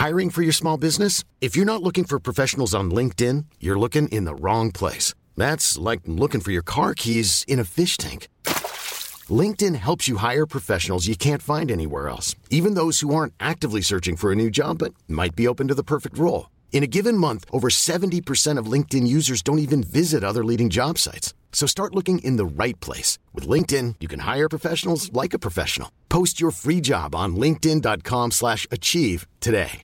Hiring for your small business? If you're not looking for professionals on LinkedIn, you're looking in the wrong place. That's like looking for your car keys in a fish tank. LinkedIn helps you hire professionals you can't find anywhere else, even those who aren't actively searching for a new job but might be open to the perfect role. In a given month, over 70% of LinkedIn users don't even visit other leading job sites. So start looking in the right place. With LinkedIn, you can hire professionals like a professional. Post your free job on linkedin.com/achieve today.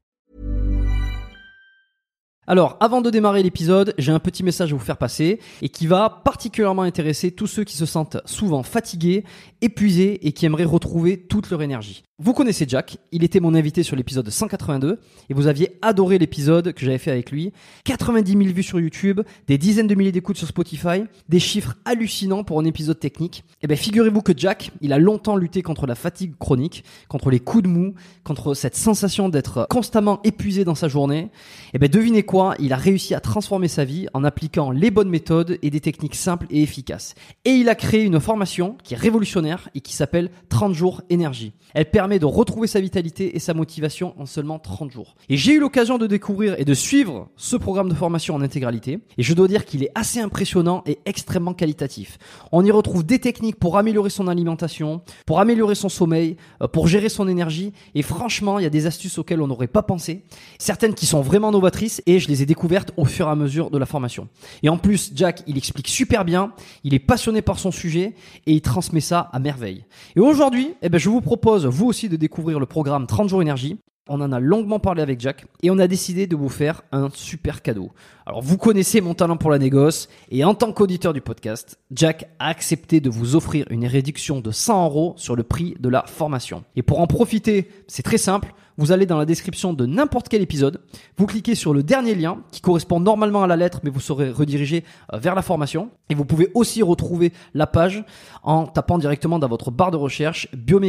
Alors, avant de démarrer l'épisode, j'ai un petit message à vous faire passer et qui va particulièrement intéresser tous ceux qui se sentent souvent fatigués, épuisés et qui aimeraient retrouver toute leur énergie. Vous connaissez Jack, il était mon invité sur l'épisode 182 et vous aviez adoré l'épisode que j'avais fait avec lui. 90 000 vues sur YouTube, des dizaines de milliers d'écoutes sur Spotify, des chiffres hallucinants pour un épisode technique. Et bien figurez-vous que Jack, il a longtemps lutté contre la fatigue chronique, contre les coups de mou, contre cette sensation d'être constamment épuisé dans sa journée. Et bien devinez quoi, il a réussi à transformer sa vie en appliquant les bonnes méthodes et des techniques simples et efficaces. Et il a créé une formation qui est révolutionnaire et qui s'appelle 30 jours énergie. Elle permet de retrouver sa vitalité et sa motivation en seulement 30 jours. Et j'ai eu l'occasion de découvrir et de suivre ce programme de formation en intégralité. Et je dois dire qu'il est assez impressionnant et extrêmement qualitatif. On y retrouve des techniques pour améliorer son alimentation, pour améliorer son sommeil, pour gérer son énergie. Et franchement, il y a des astuces auxquelles on n'aurait pas pensé. Certaines qui sont vraiment novatrices et je les ai découvertes au fur et à mesure de la formation. Et en plus, Jack, il explique super bien, il est passionné par son sujet et il transmet ça à merveille. Et aujourd'hui, je vous propose, vous aussi, de découvrir le programme 30 jours énergie. On en a longuement parlé avec Jack et on a décidé de vous faire un super cadeau. Alors vous connaissez mon talent pour la négoce et en tant qu'auditeur du podcast, Jack a accepté de vous offrir une réduction de 100 € sur le prix de la formation. Et pour en profiter, c'est très simple, vous allez dans la description de n'importe quel épisode, vous cliquez sur le dernier lien qui correspond normalement à la lettre mais vous serez redirigé vers la formation et vous pouvez aussi retrouver la page en tapant directement dans votre barre de recherche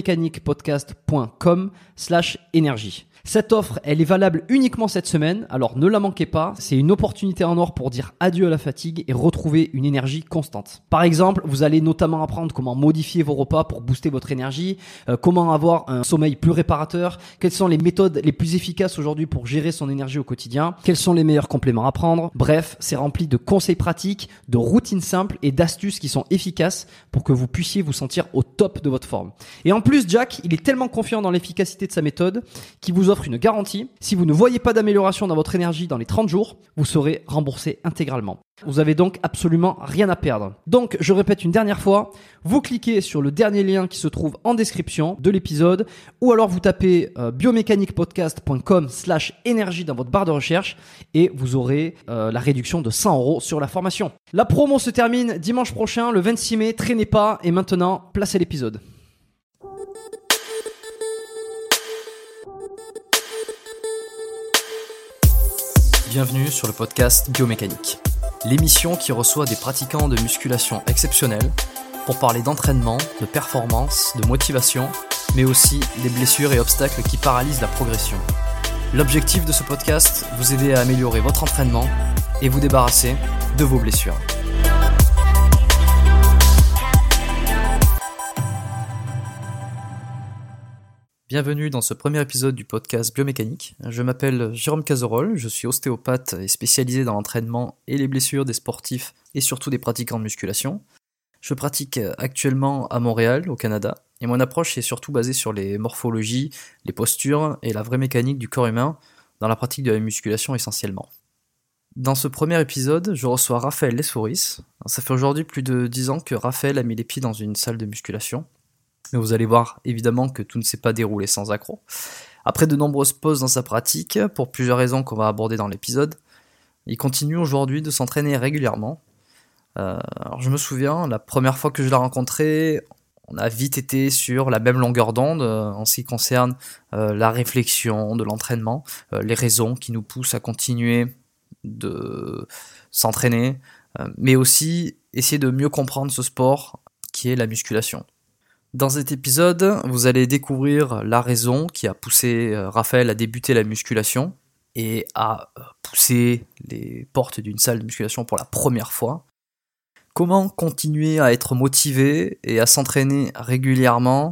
biomécaniquepodcast.com/énergie. Cette offre, elle est valable uniquement cette semaine, alors ne la manquez pas, c'est une opportunité en or pour dire adieu à la fatigue et retrouver une énergie constante. Par exemple, vous allez notamment apprendre comment modifier vos repas pour booster votre énergie, comment avoir un sommeil plus réparateur, quelles sont les méthodes les plus efficaces aujourd'hui pour gérer son énergie au quotidien, quels sont les meilleurs compléments à prendre. Bref, c'est rempli de conseils pratiques, de routines simples et d'astuces qui sont efficaces pour que vous puissiez vous sentir au top de votre forme. Et en plus, Jack, il est tellement confiant dans l'efficacité de sa méthode qu'il vous offre une garantie. Si vous ne voyez pas d'amélioration dans votre énergie dans les 30 jours, vous serez remboursé intégralement. Vous avez donc absolument rien à perdre. Donc, je répète une dernière fois, vous cliquez sur le dernier lien qui se trouve en description de l'épisode ou alors vous tapez biomécaniquepodcast.com/énergie dans votre barre de recherche et vous aurez la réduction de 100 € sur la formation. La promo se termine dimanche prochain, le 26 mai, traînez pas et maintenant, place à l'épisode. Bienvenue sur le podcast Biomécanique, l'émission qui reçoit des pratiquants de musculation exceptionnels pour parler d'entraînement, de performance, de motivation, mais aussi des blessures et obstacles qui paralysent la progression. L'objectif de ce podcast, vous aider à améliorer votre entraînement et vous débarrasser de vos blessures. Bienvenue dans ce premier épisode du podcast Biomécanique. Je m'appelle Jérôme Cazerolle, je suis ostéopathe et spécialisé dans l'entraînement et les blessures des sportifs et surtout des pratiquants de musculation. Je pratique actuellement à Montréal, au Canada, et mon approche est surtout basée sur les morphologies, les postures et la vraie mécanique du corps humain dans la pratique de la musculation essentiellement. Dans ce premier épisode, je reçois Raphaël Lessouris. Ça fait aujourd'hui plus de 10 ans que Raphaël a mis les pieds dans une salle de musculation. Mais vous allez voir évidemment que tout ne s'est pas déroulé sans accroc. Après de nombreuses pauses dans sa pratique, pour plusieurs raisons qu'on va aborder dans l'épisode, il continue aujourd'hui de s'entraîner régulièrement. Alors je me souviens, la première fois que je l'ai rencontré, on a vite été sur la même longueur d'onde en ce qui concerne la réflexion de l'entraînement, les raisons qui nous poussent à continuer de s'entraîner, mais aussi essayer de mieux comprendre ce sport qui est la musculation. Dans cet épisode, vous allez découvrir la raison qui a poussé Raphaël à débuter la musculation et à pousser les portes d'une salle de musculation pour la première fois. Comment continuer à être motivé et à s'entraîner régulièrement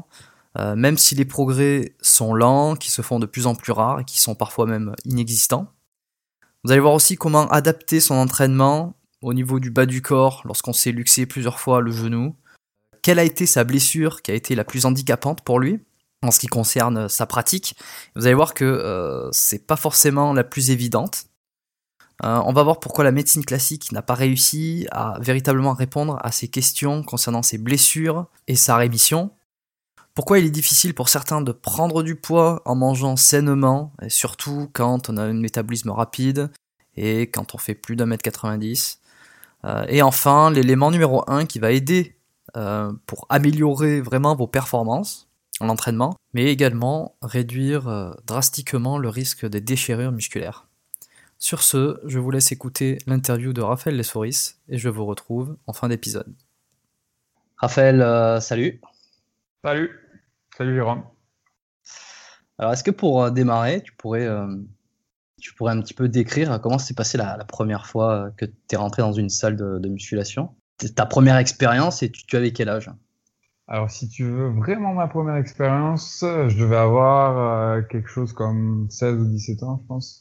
même si les progrès sont lents, qui se font de plus en plus rares et qui sont parfois même inexistants. Vous allez voir aussi comment adapter son entraînement au niveau du bas du corps lorsqu'on s'est luxé plusieurs fois le genou. Quelle a été sa blessure qui a été la plus handicapante pour lui en ce qui concerne sa pratique. Vous allez voir que c'est pas forcément la plus évidente. On va voir pourquoi la médecine classique n'a pas réussi à véritablement répondre à ces questions concernant ses blessures et sa rémission. Pourquoi il est difficile pour certains de prendre du poids en mangeant sainement, et surtout quand on a un métabolisme rapide et quand on fait plus d'1m90. Et enfin, l'élément numéro 1 qui va aider pour améliorer vraiment vos performances en entraînement, mais également réduire drastiquement le risque des déchirures musculaires. Sur ce, je vous laisse écouter l'interview de Raphaël Lesforis et je vous retrouve en fin d'épisode. Raphaël, salut. Salut Jérôme. Alors, est-ce que pour démarrer, tu pourrais un petit peu décrire comment s'est passé la première fois que tu es rentré dans une salle de musculation? Ta première expérience et tu avais quel âge? Alors, si tu veux vraiment ma première expérience, je devais avoir quelque chose comme 16 ou 17 ans, je pense.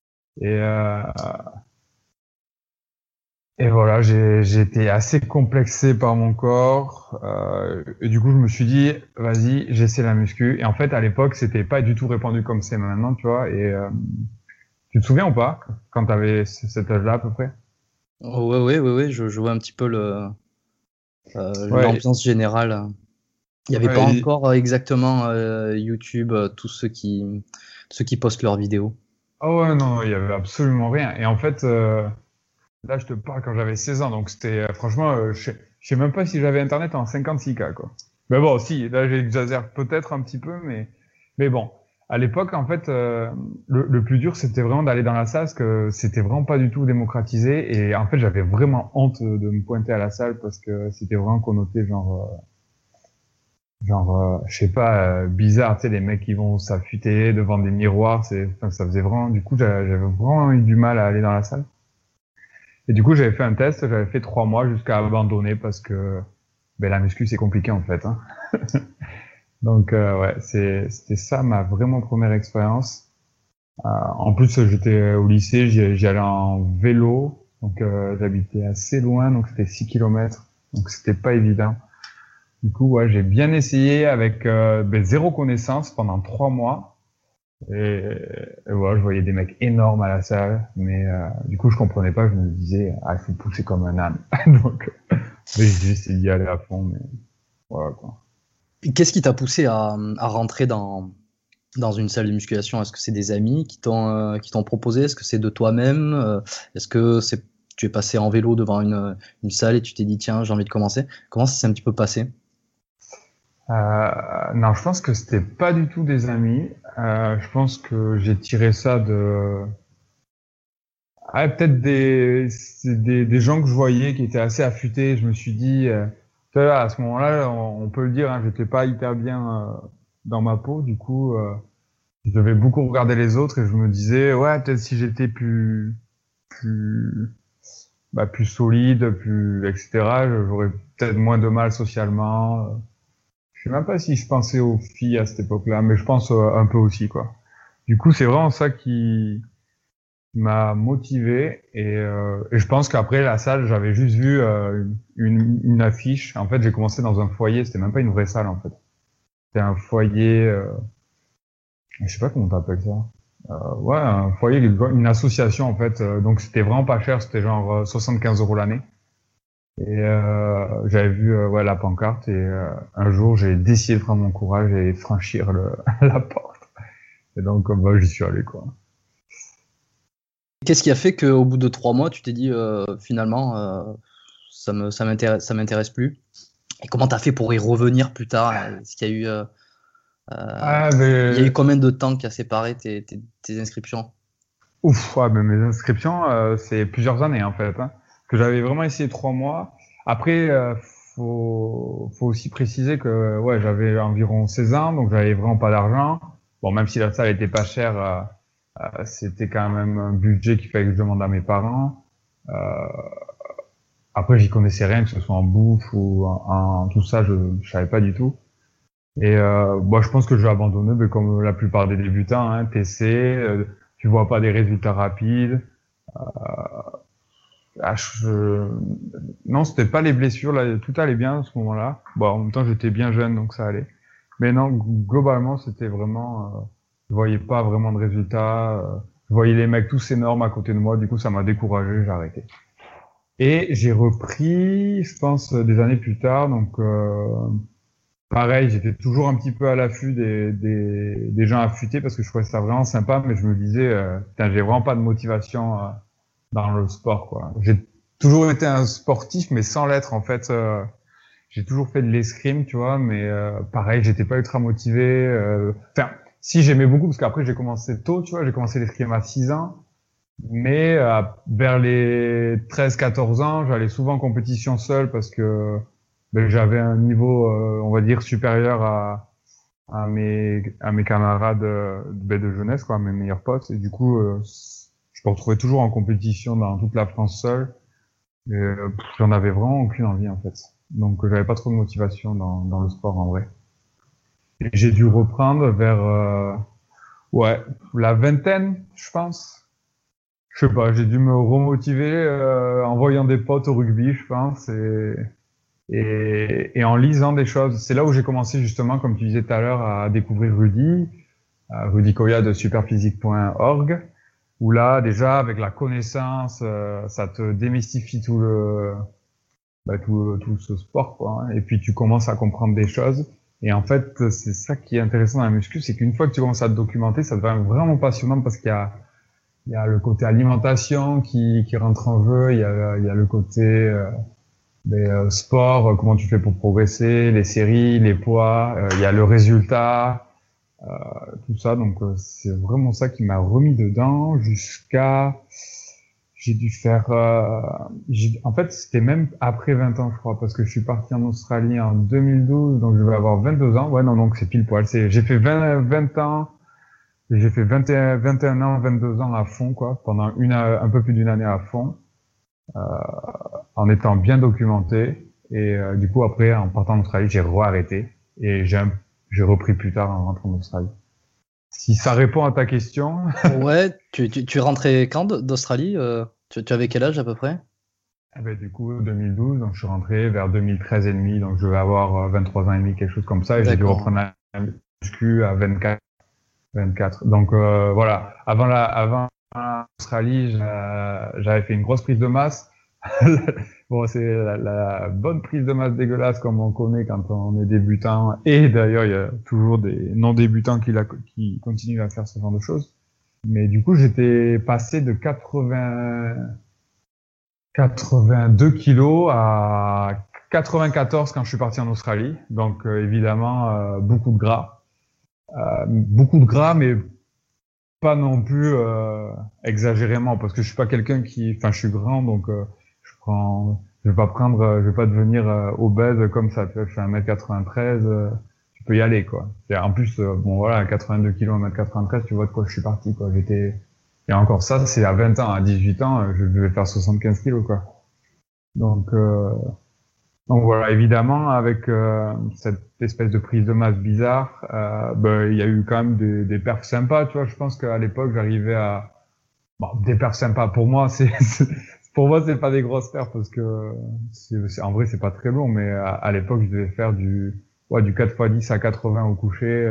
Et voilà, j'ai été assez complexé par mon corps. Et du coup, je me suis dit, vas-y, j'essaie la muscu. Et en fait, à l'époque, c'était pas du tout répandu comme c'est maintenant, tu vois. Et tu te souviens ou pas, quand tu avais cet âge-là à peu près? Oh, ouais, je vois un petit peu l'ambiance générale. Il n'y avait pas encore exactement YouTube, tous ceux qui postent leurs vidéos. Oh ouais, non, il y avait absolument rien. Et en fait, là, je te parle quand j'avais 16 ans, donc c'était franchement, je sais même pas si j'avais Internet en 56K, quoi. Mais bon, si, là, j'exagère peut-être un petit peu, mais bon. À l'époque, en fait, le plus dur, c'était vraiment d'aller dans la salle, parce que c'était vraiment pas du tout démocratisé. Et en fait, j'avais vraiment honte de me pointer à la salle, parce que c'était vraiment connoté genre, je sais pas, bizarre, tu sais, les mecs qui vont s'affûter devant des miroirs, ça faisait vraiment, du coup, j'avais vraiment eu du mal à aller dans la salle. Et du coup, j'avais fait un test, j'avais fait 3 mois jusqu'à abandonner parce que, la muscu, c'est compliqué, en fait, hein. Donc, ouais, c'était ça ma vraiment première expérience. En plus, j'étais au lycée, j'y allais en vélo, donc, j'habitais assez loin, donc c'était 6 km, donc c'était pas évident. Du coup, ouais, j'ai bien essayé avec zéro connaissance pendant 3 mois. Et voilà, je voyais des mecs énormes à la salle, mais du coup, je comprenais pas. Je me disais, il faut pousser comme un âne. Donc, j'ai essayé d'y aller à fond, mais voilà quoi. Qu'est-ce qui t'a poussé à rentrer dans une salle de musculation? Est-ce que c'est des amis qui t'ont proposé? Est-ce que c'est de toi-même? Est-ce que tu es passé en vélo devant une salle et tu t'es dit, tiens, j'ai envie de commencer? Comment ça s'est un petit peu passé? Non, je pense que c'était pas du tout des amis. Je pense que j'ai tiré ça de... peut-être des gens que je voyais qui étaient assez affûtés. Je me suis dit, à ce moment-là, on peut le dire, hein, j'étais pas hyper bien dans ma peau. Du coup, je devais beaucoup regarder les autres et je me disais, ouais, peut-être si j'étais plus solide, etc., j'aurais peut-être moins de mal socialement. Je sais même pas si je pensais aux filles à cette époque-là, mais je pense un peu aussi, quoi. Du coup, c'est vraiment ça qui m'a motivé et je pense qu'après la salle, j'avais juste vu une affiche. En fait, j'ai commencé dans un foyer, c'était même pas une vraie salle en fait. C'était un foyer, je sais pas comment t'appelles ça. Ouais, un foyer, une association en fait. Donc c'était vraiment pas cher, c'était genre 75 € l'année. Et j'avais vu la pancarte et un jour j'ai décidé de prendre mon courage et franchir la porte. Et donc j'y suis allé quoi. Qu'est-ce qui a fait qu'au bout de 3 mois tu t'es dit finalement ça m'intéresse plus? Et comment t'as fait pour y revenir plus tard? Est-ce qu'il y a eu il y a eu combien de temps qui a séparé tes inscriptions? Mais mes inscriptions c'est plusieurs années en fait, hein. Que j'avais vraiment essayé 3 mois. Après, faut aussi préciser que ouais, j'avais environ 16 ans, donc j'avais vraiment pas d'argent. Bon, même si la salle était pas chère, c'était quand même un budget qu'il fallait que je demande à mes parents. Après, j'y connaissais rien, que ce soit en bouffe ou en tout ça, je savais pas du tout. Et moi, je pense que je vais abandonner, mais comme la plupart des débutants, hein, t'essaies, tu vois pas des résultats rapides. Ah, non, c'était pas les blessures, là, tout allait bien à ce moment-là. Bon, en même temps, j'étais bien jeune, donc ça allait. Mais non, globalement, c'était vraiment, je voyais pas vraiment de résultats. Je voyais les mecs tous énormes à côté de moi, du coup, ça m'a découragé, j'ai arrêté. Et j'ai repris, je pense, des années plus tard, donc pareil, j'étais toujours un petit peu à l'affût des gens affûtés parce que je trouvais ça vraiment sympa, mais je me disais, putain, j'ai vraiment pas de motivation dans le sport, quoi. J'ai toujours été un sportif, mais sans l'être, en fait. J'ai toujours fait de l'escrime, tu vois, mais pareil, j'étais pas ultra motivé. Enfin, si, j'aimais beaucoup, parce qu'après, j'ai commencé tôt, tu vois, j'ai commencé l'escrime à 6 ans, mais vers les 13-14 ans, j'allais souvent en compétition seul parce que ben, j'avais un niveau, on va dire, supérieur à mes camarades de jeunesse, quoi, mes meilleurs potes, et du coup, je me retrouvais toujours en compétition dans toute la France seul. Et, j'en avais vraiment aucune envie, en fait. Donc, j'avais pas trop de motivation dans le sport, en vrai. Et j'ai dû reprendre vers, ouais, la vingtaine, je pense. Je sais pas, j'ai dû me remotiver, en voyant des potes au rugby, je pense, et en lisant des choses. C'est là où j'ai commencé, justement, comme tu disais tout à l'heure, à découvrir Rudy Koya de superphysique.org. Où là, déjà, avec la connaissance, ça te démystifie tout ce sport, quoi, hein. Et puis, tu commences à comprendre des choses. Et en fait, c'est ça qui est intéressant dans la muscu, c'est qu'une fois que tu commences à te documenter, ça devient vraiment passionnant parce il y a le côté alimentation qui rentre en jeu, il y a le côté, sport, comment tu fais pour progresser, les séries, les poids, il y a le résultat, tout ça. Donc c'est vraiment ça qui m'a remis dedans jusqu'à j'ai dû faire en fait c'était même après 20 ans je crois parce que je suis parti en Australie en 2012 donc je vais avoir 22 ans. Ouais non donc c'est pile poil, j'ai fait 20 ans, j'ai fait 21 ans, 22 ans à fond quoi, pendant un peu plus d'une année à fond, en étant bien documenté et du coup après en partant en Australie, j'ai arrêté et j'ai repris plus tard en rentrant en Australie. Si ça répond à ta question. Ouais, tu es rentré quand d'Australie tu avais quel âge à peu près? Eh ben, du coup, 2012, donc je suis rentré vers 2013 et demi, donc je vais avoir 23 ans et demi, quelque chose comme ça, et j'ai dû D'accord. reprendre la muscu à 24. Donc voilà, avant l'Australie, j'avais fait une grosse prise de masse. Bon, c'est la bonne prise de masse dégueulasse comme on connaît quand on est débutant, et d'ailleurs il y a toujours des non-débutants qui continuent à faire ce genre de choses. Mais du coup, j'étais passé de 82 kilos à 94 quand je suis parti en Australie. Donc évidemment, beaucoup de gras, mais pas non plus exagérément, parce que je suis pas quelqu'un enfin je suis grand, donc je vais pas devenir obèse comme ça. Tu vois, je fais 1m93, tu peux y aller quoi. Et en plus, bon voilà, 82 kilos, 1m93, tu vois de quoi je suis parti quoi. Et encore ça, c'est à 20 ans, à 18 ans, je devais faire 75 kilos quoi. Donc, euh, donc voilà, évidemment, avec cette espèce de prise de masse bizarre, il y a eu quand même des perfs sympas, tu vois. Je pense qu'à l'époque, j'arrivais à... Bon, des perfs sympas, pour moi, pour moi, c'est pas des grosses perfs parce que en vrai, c'est pas très long, mais à l'époque, je devais faire du 4x10 à 80 au coucher.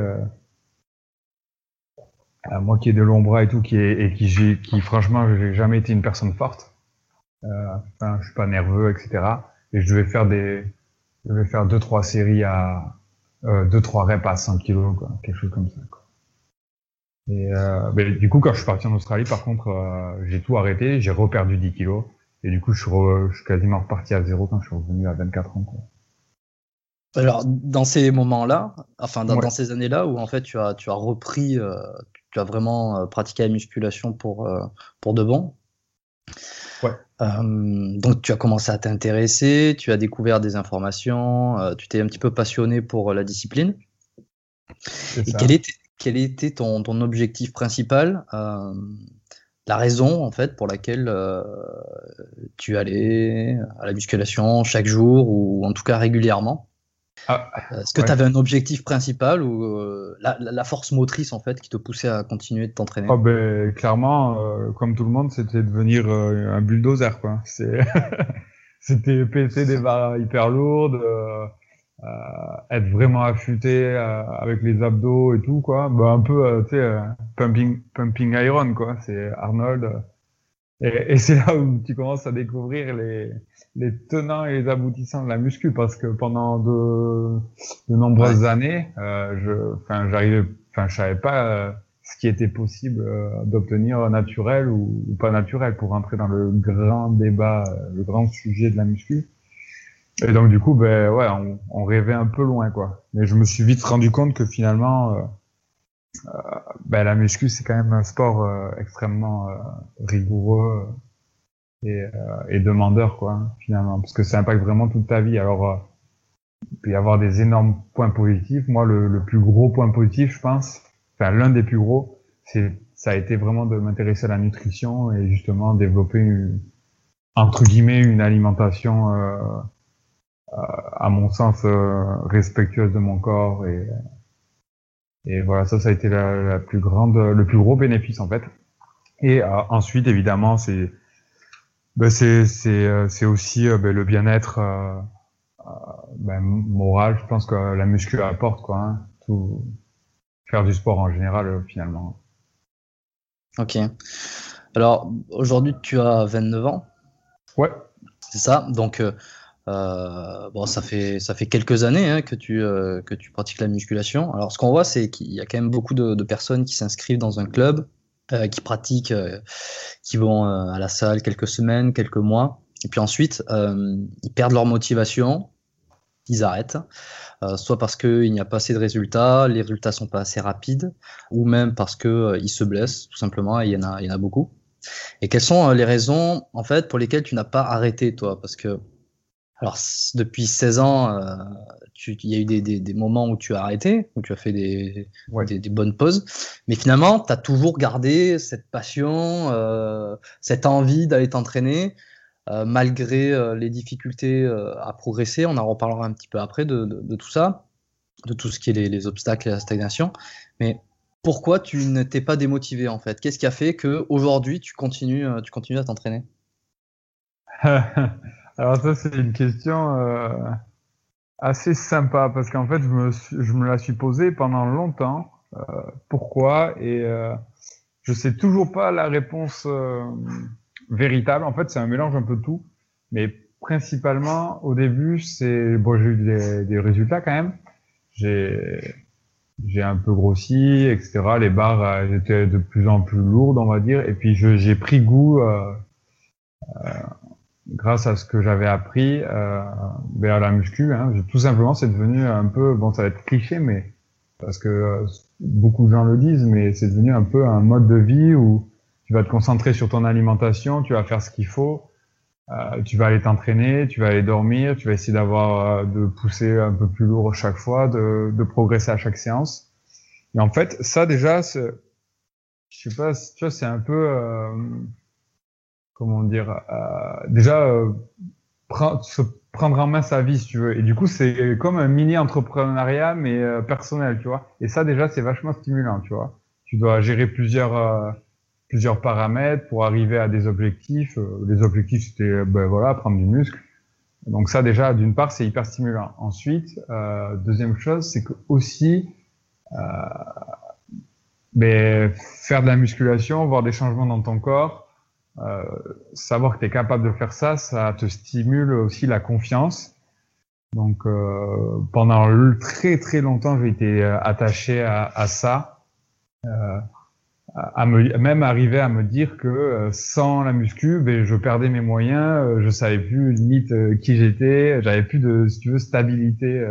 Moi qui ai de longs bras et tout, qui franchement, j'ai jamais été une personne forte. Enfin, je suis pas nerveux, etc. Et je devais faire 2-3 séries à 2-3 reps à 100 kilos, quoi, quelque chose comme ça, quoi. Et du coup, quand je suis parti en Australie, par contre, j'ai tout arrêté, j'ai reperdu 10 kilos, et du coup, je suis quasiment reparti à zéro quand je suis revenu à 24 ans, quoi. Alors, dans ces moments-là, enfin, dans Ouais. ces années-là où en fait tu as repris, tu as vraiment pratiqué la musculation pour de bon. Ouais. Donc, tu as commencé à t'intéresser, tu as découvert des informations, tu t'es un petit peu passionné pour la discipline. C'est Et ça. quel était ton objectif principal, la raison en fait pour laquelle tu allais à la musculation chaque jour ou en tout cas régulièrement? Est-ce que tu avais un objectif principal ou la force motrice en fait qui te poussait à continuer de t'entraîner? Clairement, comme tout le monde, c'était devenir un bulldozer, quoi. C'était péter des barres hyper lourdes, être vraiment affûté avec les abdos et tout, quoi. Un peu, tu sais, pumping iron, quoi. C'est Arnold. Et c'est là où tu commences à découvrir les tenants et les aboutissants de la muscu, parce que pendant de nombreuses années, je savais pas ce qui était possible d'obtenir naturel ou pas naturel, pour rentrer dans le grand débat, le grand sujet de la muscu. Et donc du coup, on rêvait un peu loin, quoi. Mais je me suis vite rendu compte que finalement, la muscu, c'est quand même un sport extrêmement rigoureux et demandeur, quoi, finalement, parce que ça impacte vraiment toute ta vie. Alors, il peut y avoir des énormes points positifs. Moi, le plus gros point positif, je pense, enfin l'un des plus gros, ça a été vraiment de m'intéresser à la nutrition et justement développer entre guillemets une alimentation à mon sens respectueuse de mon corps, et voilà, ça a été le plus gros bénéfice, en fait. Et ensuite, évidemment, c'est aussi le bien-être moral. Je pense que la muscu apporte, quoi, hein, tout, faire du sport en général, finalement. Ok. Alors, aujourd'hui, tu as 29 ans. Ouais. C'est ça. Donc, ça fait quelques années hein, que tu pratiques la musculation. Alors, ce qu'on voit, c'est qu'il y a quand même beaucoup de personnes qui s'inscrivent dans un club, qui pratiquent, qui vont à la salle quelques semaines, quelques mois, et puis ensuite, ils perdent leur motivation, ils arrêtent, soit parce qu'il n'y a pas assez de résultats, les résultats sont pas assez rapides, ou même parce que ils se blessent, tout simplement, et il y en a beaucoup. Et quelles sont les raisons, en fait, pour lesquelles tu n'as pas arrêté, toi? Parce que alors, depuis 16 ans, il y a eu des moments où tu as arrêté, où tu as fait des bonnes pauses, mais finalement, tu as toujours gardé cette passion, cette envie d'aller t'entraîner, malgré les difficultés à progresser. On en reparlera un petit peu après de tout ça, de tout ce qui est les obstacles et la stagnation. Mais pourquoi tu ne t'es pas démotivé, en fait? Qu'est-ce qui a fait qu'aujourd'hui, tu continues à t'entraîner? Alors ça, c'est une question assez sympa, parce qu'en fait, je me la suis posée pendant longtemps. Pourquoi? Et je sais toujours pas la réponse véritable. En fait, c'est un mélange un peu de tout, mais principalement au début, j'ai eu des résultats quand même. J'ai un peu grossi, etc. Les barres étaient de plus en plus lourdes, on va dire. Et puis j'ai pris goût grâce à ce que j'avais appris vers la muscu, hein. Tout simplement, c'est devenu un peu, bon, ça va être cliché, mais parce que beaucoup de gens le disent, mais c'est devenu un peu un mode de vie où tu vas te concentrer sur ton alimentation, tu vas faire ce qu'il faut, tu vas aller t'entraîner, tu vas aller dormir, tu vas essayer de pousser un peu plus lourd chaque fois, de progresser à chaque séance. Et en fait, ça déjà, je sais pas, tu vois, c'est un peu comment dire, se prendre en main sa vie, si tu veux. Et du coup, c'est comme un mini entrepreneuriat, mais personnel, tu vois. Et ça, déjà, c'est vachement stimulant, tu vois. Tu dois gérer plusieurs paramètres pour arriver à des objectifs. Les objectifs, c'était, prendre du muscle. Donc ça, déjà, d'une part, c'est hyper stimulant. Ensuite, deuxième chose, c'est que aussi, faire de la musculation, voir des changements dans ton corps, savoir que tu es capable de faire ça, ça te stimule aussi la confiance. Donc pendant très très longtemps, j'ai été attaché à ça, même arriver à me dire que sans la muscu, je perdais mes moyens, je savais plus limite qui j'étais, j'avais plus de, si tu veux, stabilité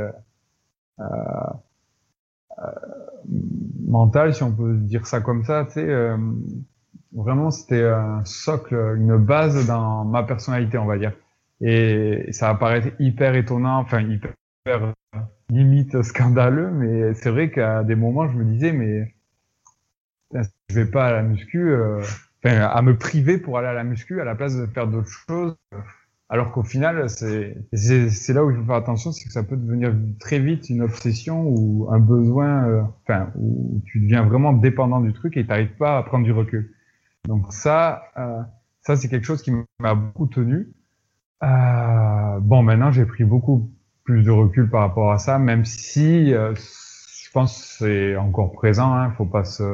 mentale, si on peut dire ça comme ça, tu sais. Vraiment, c'était un socle, une base dans ma personnalité, on va dire. Et ça apparaît hyper étonnant, enfin hyper limite scandaleux, mais c'est vrai qu'à des moments, je me disais, mais je vais pas à la muscu, à me priver pour aller à la muscu à la place de faire d'autres choses. Alors qu'au final, c'est là où il faut faire attention, c'est que ça peut devenir très vite une obsession ou un besoin, où tu deviens vraiment dépendant du truc et t'arrives pas à prendre du recul. Donc ça c'est quelque chose qui m'a beaucoup tenu. Bon, maintenant j'ai pris beaucoup plus de recul par rapport à ça, même si je pense que c'est encore présent. Hein, faut pas se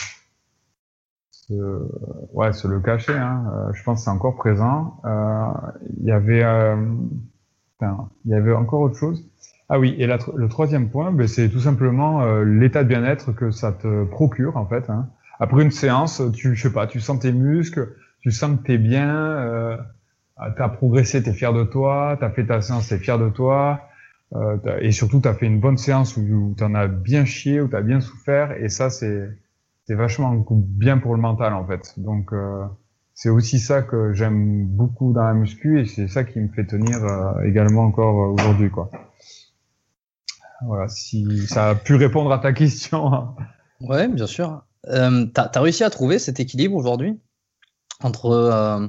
le cacher. Hein. Je pense que c'est encore présent. Il y avait encore autre chose. Ah oui, et le troisième point, ben, c'est tout simplement l'état de bien-être que ça te procure en fait. Hein. Après une séance, je sais pas, tu sens tes muscles, tu sens que t'es bien, t'as progressé, t'es fier de toi, t'as fait ta séance, t'es fier de toi, et surtout t'as fait une bonne séance où t'en as bien chié, où t'as bien souffert, et ça c'est vachement bien pour le mental en fait. Donc c'est aussi ça que j'aime beaucoup dans la muscu, et c'est ça qui me fait tenir également encore aujourd'hui, quoi. Voilà, si ça a pu répondre à ta question. Ouais, bien sûr. T'as réussi à trouver cet équilibre aujourd'hui entre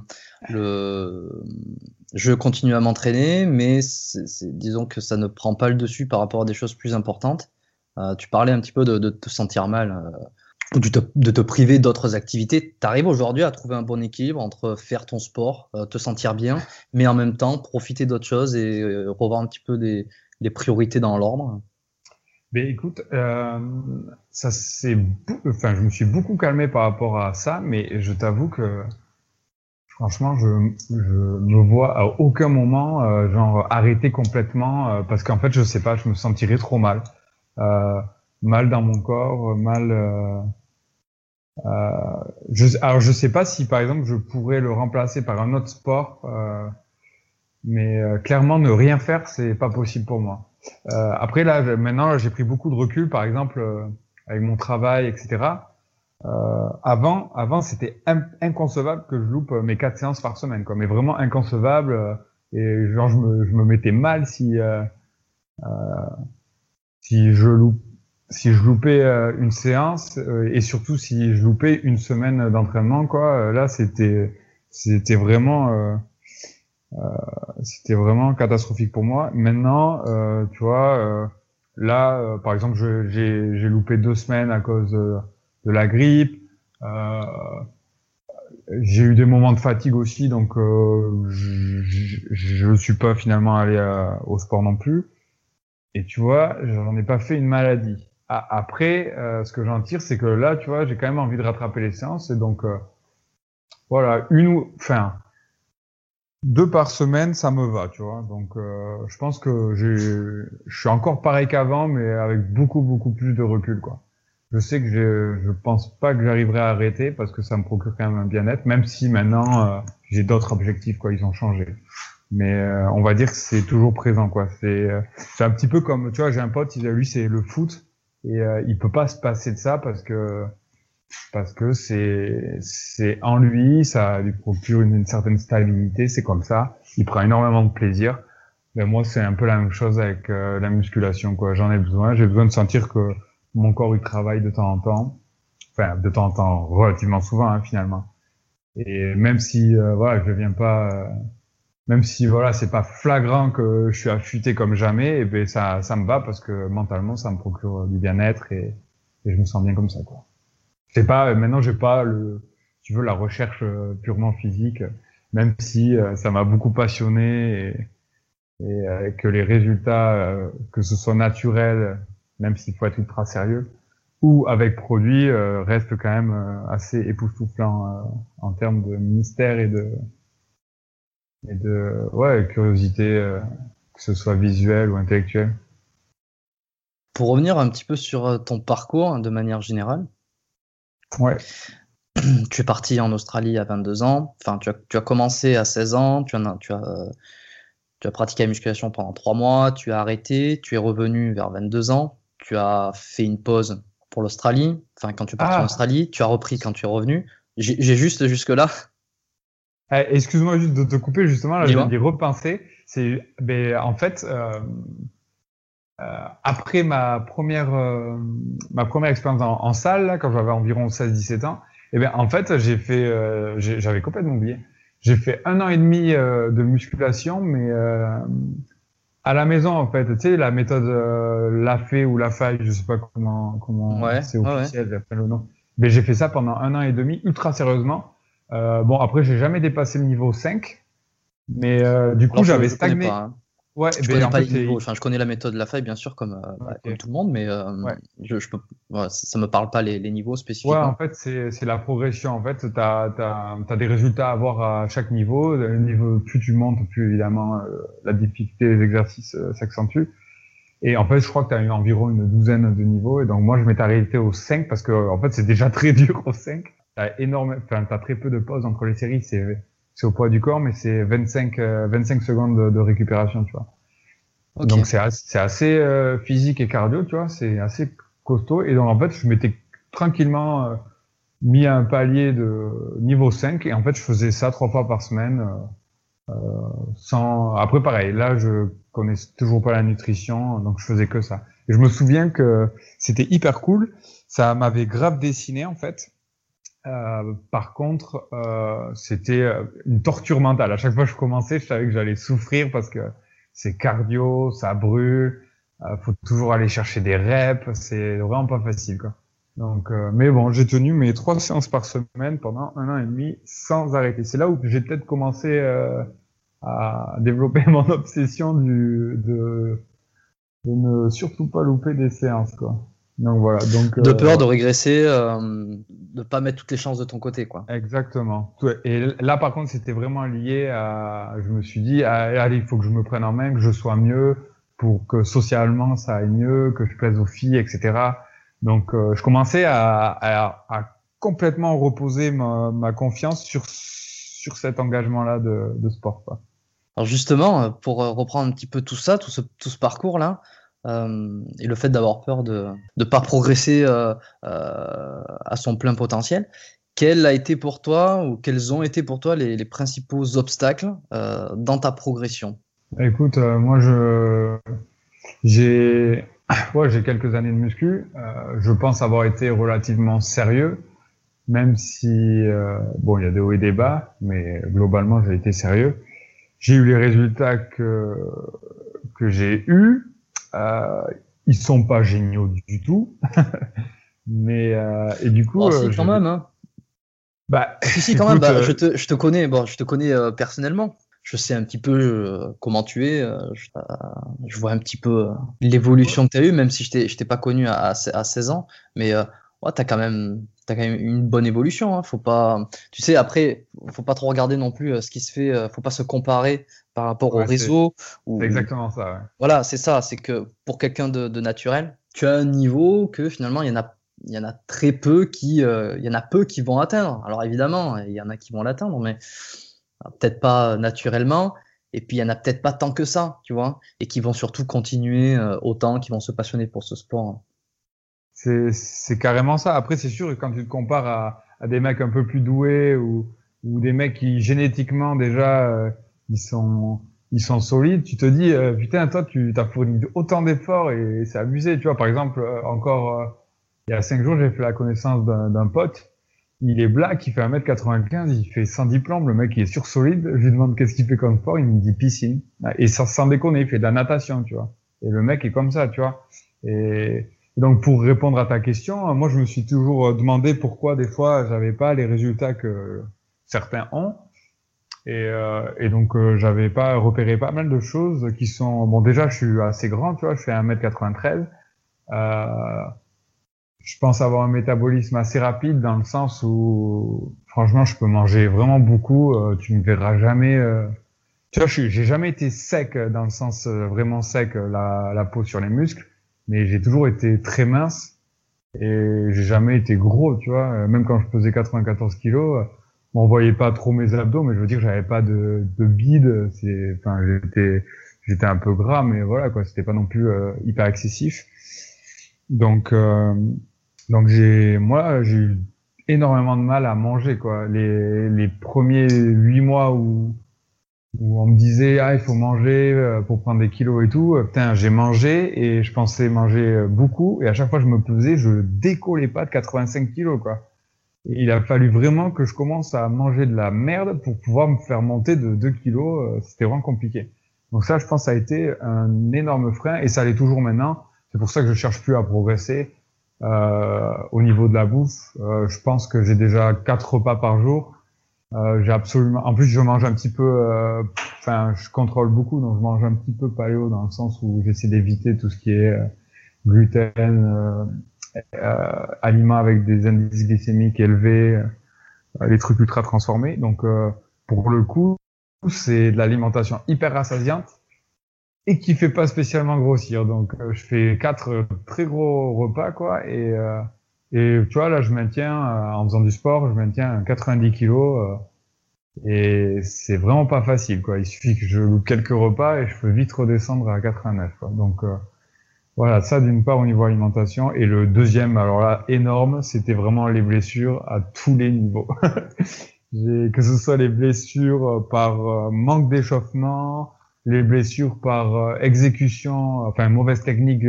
je continue à m'entraîner, mais disons que ça ne prend pas le dessus par rapport à des choses plus importantes. Tu parlais un petit peu de te sentir mal ou de te priver d'autres activités. Tu arrives aujourd'hui à trouver un bon équilibre entre faire ton sport, te sentir bien, mais en même temps profiter d'autres choses et revoir un petit peu les priorités dans l'ordre. Mais écoute, je me suis beaucoup calmé par rapport à ça, mais je t'avoue que franchement, je me vois à aucun moment arrêter complètement parce qu'en fait, je sais pas, je me sentirais trop mal, mal dans mon corps, mal. Alors je sais pas si par exemple je pourrais le remplacer par un autre sport, mais clairement ne rien faire, c'est pas possible pour moi. Après maintenant j'ai pris beaucoup de recul, par exemple avec mon travail, etc. Avant c'était inconcevable que je loupe mes 4 séances par semaine, quoi. Mais vraiment inconcevable. Et genre je me mettais mal si je loupais une séance et surtout si je loupais une semaine d'entraînement, quoi. Là c'était vraiment catastrophique pour moi. Maintenant, tu vois, là, par exemple, j'ai loupé 2 semaines à cause de la grippe. J'ai eu des moments de fatigue aussi, donc je suis pas finalement allé au sport non plus. Et tu vois, j'en ai pas fait une maladie. Après, ce que j'en tire, c'est que là, tu vois, j'ai quand même envie de rattraper les séances, et donc voilà, 2 par semaine, ça me va, tu vois. Donc, je pense que je suis encore pareil qu'avant, mais avec beaucoup, beaucoup plus de recul, quoi. Je sais que je pense pas que j'arriverai à arrêter parce que ça me procure quand même un bien-être, même si maintenant, j'ai d'autres objectifs, quoi. Ils ont changé. Mais, on va dire que c'est toujours présent, quoi. C'est un petit peu comme, tu vois, j'ai un pote, lui, c'est le foot, et il peut pas se passer de ça parce que c'est en lui, ça lui procure une certaine stabilité, c'est comme ça. Il prend énormément de plaisir. Mais moi, c'est un peu la même chose avec la musculation, quoi. J'en ai besoin. J'ai besoin de sentir que mon corps il travaille de temps en temps. Enfin, de temps en temps, relativement souvent, hein, finalement. Et même si voilà, je viens pas, même si voilà, c'est pas flagrant que je suis affûté comme jamais, et ben ça me va parce que mentalement, ça me procure du bien-être et je me sens bien comme ça, quoi. C'est pas maintenant j'ai pas si tu veux la recherche purement physique, même si ça m'a beaucoup passionné et que les résultats que ce soit naturel, même s'il faut être ultra sérieux, ou avec produit restent quand même assez époustouflants en termes de mystère et de curiosité, que ce soit visuelle ou intellectuelle. Pour revenir un petit peu sur ton parcours hein, de manière générale. Ouais. Tu es parti en Australie à 22 ans. Enfin, tu as commencé à 16 ans. Tu as pratiqué la musculation pendant 3 mois. Tu as arrêté. Tu es revenu vers 22 ans. Tu as fait une pause pour l'Australie. Enfin, quand tu es parti en Australie, tu as repris quand tu es revenu. J'ai juste jusque-là. Excuse-moi juste de te couper, justement. Là, je viens d'y repenser. En fait, après ma première expérience en salle, là, quand j'avais environ 16-17 ans, en fait, j'avais complètement oublié. j'ai fait 1 an et demi de musculation, mais à la maison en fait. Tu sais, la méthode Lafay ou Lafaille, je sais pas comment Ouais, c'est ouais, ouais. officiel, j'appelle le nom. Mais j'ai fait ça pendant 1 an et demi, ultra sérieusement. Bon, après, j'ai jamais dépassé le niveau 5, mais du coup, Alors, j'avais je connais stagné. pas, hein. Ouais, Je ben connais en pas fait, les niveaux. Enfin, je connais la méthode de la faille, bien sûr, comme ok. tout le monde, mais Ouais. je peux, ouais, ça me parle pas les niveaux Ouais, en spécifiquement. fait, c'est la progression. En fait, t'as des résultats à avoir à chaque niveau. Le niveau, plus tu montes, plus évidemment la difficulté des exercices s'accentue. Et en fait, je crois que tu as eu environ une douzaine de niveaux. Et donc, moi, je m'étais arrêté au 5 parce que, en fait, c'est déjà très dur au 5. T'as très peu de pauses entre les séries. C'est au poids du corps, mais c'est 25 secondes de récupération, tu vois. Ok. Donc, c'est assez physique et cardio, tu vois. C'est assez costaud. Et donc, en fait, je m'étais tranquillement mis à un palier de niveau 5. Et en fait, je faisais ça 3 fois par semaine. Après, pareil, là, je connais toujours pas la nutrition, donc je faisais que ça. Et je me souviens que c'était hyper cool. Ça m'avait grave dessiné, en fait. Par contre, c'était une torture mentale. À chaque fois que je commençais, je savais que j'allais souffrir parce que c'est cardio, ça brûle, faut toujours aller chercher des reps, c'est vraiment pas facile, quoi. Donc, mais bon, j'ai tenu mes 3 séances par semaine pendant 1 an et demi sans arrêter. C'est là où j'ai peut-être commencé à développer mon obsession de ne surtout pas louper des séances, quoi. Donc voilà. Donc De peur de régresser, de pas mettre toutes les chances de ton côté, quoi. exactement. Et là, par contre, c'était vraiment lié à. Je me suis dit, allez, il faut que je me prenne en main, que je sois mieux, pour que socialement ça aille mieux, que je plaise aux filles, etc. Donc, je commençais à complètement reposer ma confiance sur cet engagement-là de sport, quoi. Alors justement, pour reprendre un petit peu tout ça, tout ce parcours-là, et le fait d'avoir peur de pas progresser à son plein potentiel, quel a été pour toi ou quels ont été pour toi les principaux obstacles dans ta progression? Écoute, moi, j'ai j'ai quelques années de muscu. Je pense avoir été relativement sérieux, même si bon, il y a des hauts et des bas, mais globalement, j'ai été sérieux. J'ai eu les résultats que j'ai eus. Ils sont pas géniaux du tout, mais et du coup, Oh, si, quand même, hein. bah, Si, quand même. écoute, Bah, je te connais. Bon, je te connais personnellement. Je sais un petit peu comment tu es. Je vois un petit peu l'évolution que tu as eue, même si je t'ai pas connu à 16 ans. Mais ouais, t'as quand même une bonne évolution, hein. Faut pas, tu sais, après, faut pas trop regarder non plus ce qui se fait. Faut pas se comparer par rapport au ouais, réseau. c'est exactement ça. Ouais. Voilà, c'est ça. C'est que pour quelqu'un de naturel, tu as un niveau que finalement il y en a très peu il y en a peu qui vont atteindre. Alors évidemment, il y en a qui vont l'atteindre, mais peut-être pas naturellement. Et puis il y en a peut-être pas tant que ça, tu vois, et qui vont surtout continuer autant, qui vont se passionner pour ce sport. C'est carrément ça. Après, c'est sûr que quand tu te compares à des mecs un peu plus doués ou des mecs qui génétiquement déjà ils sont solides, tu te dis putain, toi tu t'as fourni autant d'efforts et c'est abusé. Tu vois, par exemple, encore il y a 5 jours, j'ai fait la connaissance d'un pote. Il est black, il fait 1m95, il fait 110 plombes, le mec il est sursolide. Je lui demande qu'est-ce qu'il fait comme sport, il me dit piscine. Et sans déconner, il fait de la natation, tu vois. Et le mec est comme ça, tu vois. Et donc pour répondre à ta question, moi je me suis toujours demandé pourquoi des fois j'avais pas les résultats que certains ont. Et donc j'avais pas repéré pas mal de choses qui sont... Bon déjà je suis assez grand, tu vois, je fais 1m93. Je pense avoir un métabolisme assez rapide dans le sens où, franchement, je peux manger vraiment beaucoup. Tu me verras jamais. Tu vois, j'ai jamais été sec dans le sens vraiment sec, la peau sur les muscles, mais j'ai toujours été très mince et j'ai jamais été gros. Tu vois, même quand je pesais 94 kilos, on voyait pas trop mes abdos, mais je veux dire, j'avais pas de bide. Enfin, j'étais un peu gras, mais voilà quoi, c'était pas non plus hyper excessif. Donc j'ai eu énormément de mal à manger quoi. Les premiers 8 mois où on me disait il faut manger pour prendre des kilos et tout, putain, j'ai mangé et je pensais manger beaucoup et à chaque fois que je me pesais, je décollais pas de 85 kilos quoi. Et il a fallu vraiment que je commence à manger de la merde pour pouvoir me faire monter de 2 kilos. C'était vraiment compliqué. Donc ça, je pense, ça a été un énorme frein et ça l'est toujours maintenant. C'est pour ça que je cherche plus à progresser. Au niveau de la bouffe, je pense que j'ai déjà 4 repas par jour. J'ai absolument. En plus, je mange un petit peu. Enfin, je contrôle beaucoup, donc je mange un petit peu paléo dans le sens où j'essaie d'éviter tout ce qui est gluten, aliments avec des indices glycémiques élevés, les trucs ultra transformés. Donc, pour le coup, c'est de l'alimentation hyper rassasiante et qui fait pas spécialement grossir. Donc, je fais 4 très gros repas, quoi. Et tu vois, là, je maintiens, en faisant du sport, je maintiens 90 kilos. Et c'est vraiment pas facile, quoi. Il suffit que je loupe quelques repas et je peux vite redescendre à 89, quoi. Donc, voilà, ça d'une part au niveau alimentation. Et le deuxième, alors là, énorme, c'était vraiment les blessures à tous les niveaux. Que ce soit les blessures par manque d'échauffement, les blessures par exécution, enfin mauvaise technique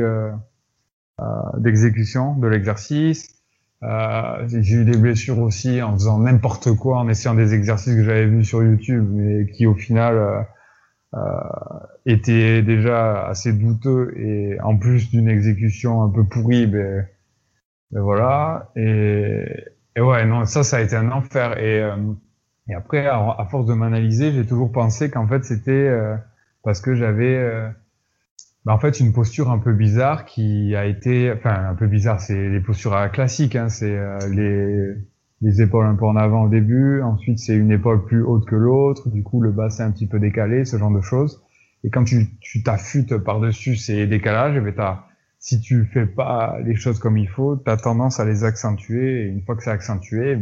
d'exécution de l'exercice. J'ai eu des blessures aussi en faisant n'importe quoi, en essayant des exercices que j'avais vus sur YouTube, mais qui au final étaient déjà assez douteux et en plus d'une exécution un peu pourrie, ben voilà. Et ouais, non, ça a été un enfer. Et après, à force de m'analyser, j'ai toujours pensé qu'en fait c'était parce que j'avais en fait, une posture un peu bizarre qui a été, enfin, un peu bizarre, c'est les postures classiques, hein, c'est les épaules un peu en avant au début, ensuite c'est une épaule plus haute que l'autre, du coup le bassin un petit peu décalé, ce genre de choses. Et quand tu t'affûtes par-dessus ces décalages, si tu fais pas les choses comme il faut, t'as tendance à les accentuer, et une fois que c'est accentué,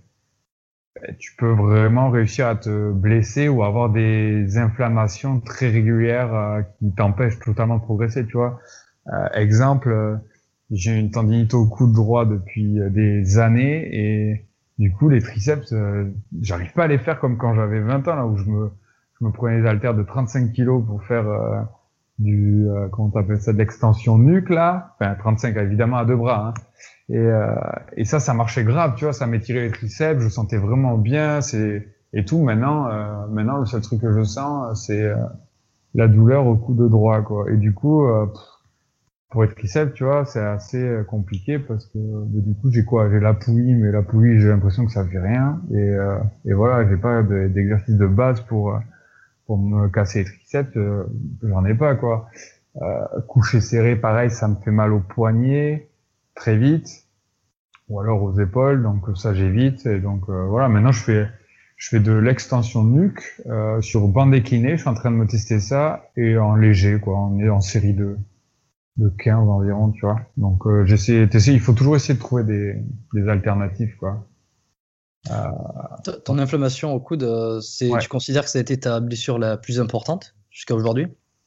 tu peux vraiment réussir à te blesser ou avoir des inflammations très régulières qui t'empêchent totalement de progresser, tu vois. Exemple, j'ai une tendinite au coude droit depuis des années et du coup les triceps, j'arrive pas à les faire comme quand j'avais 20 ans là où je me prenais des haltères de 35 kilos pour faire comment t'appelles ça, de l'extension nuque là, enfin 35 évidemment à 2 bras, hein. Et ça marchait grave, tu vois, ça m'étirait les triceps, je sentais vraiment bien, et tout. Maintenant, le seul truc que je sens, c'est la douleur au coude droit, quoi. Et du coup, pour les triceps, tu vois, c'est assez compliqué parce que du coup, j'ai la poulie, mais la poulie, j'ai l'impression que ça fait rien. Et voilà, j'ai pas d'exercice de base pour me casser les triceps, j'en ai pas, quoi. Coucher serré, pareil, ça me fait mal aux poignets très vite, ou alors aux épaules, donc ça j'évite. Et donc voilà, maintenant je fais de l'extension de nuque sur banc décliné, je suis en train de me tester ça, et en léger, quoi, on est en série de 15 environ, tu vois. Donc il faut toujours essayer de trouver des alternatives, quoi. Ton inflammation au coude, Ouais. tu considères que ça a été ta blessure la plus importante jusqu'à aujourd'hui?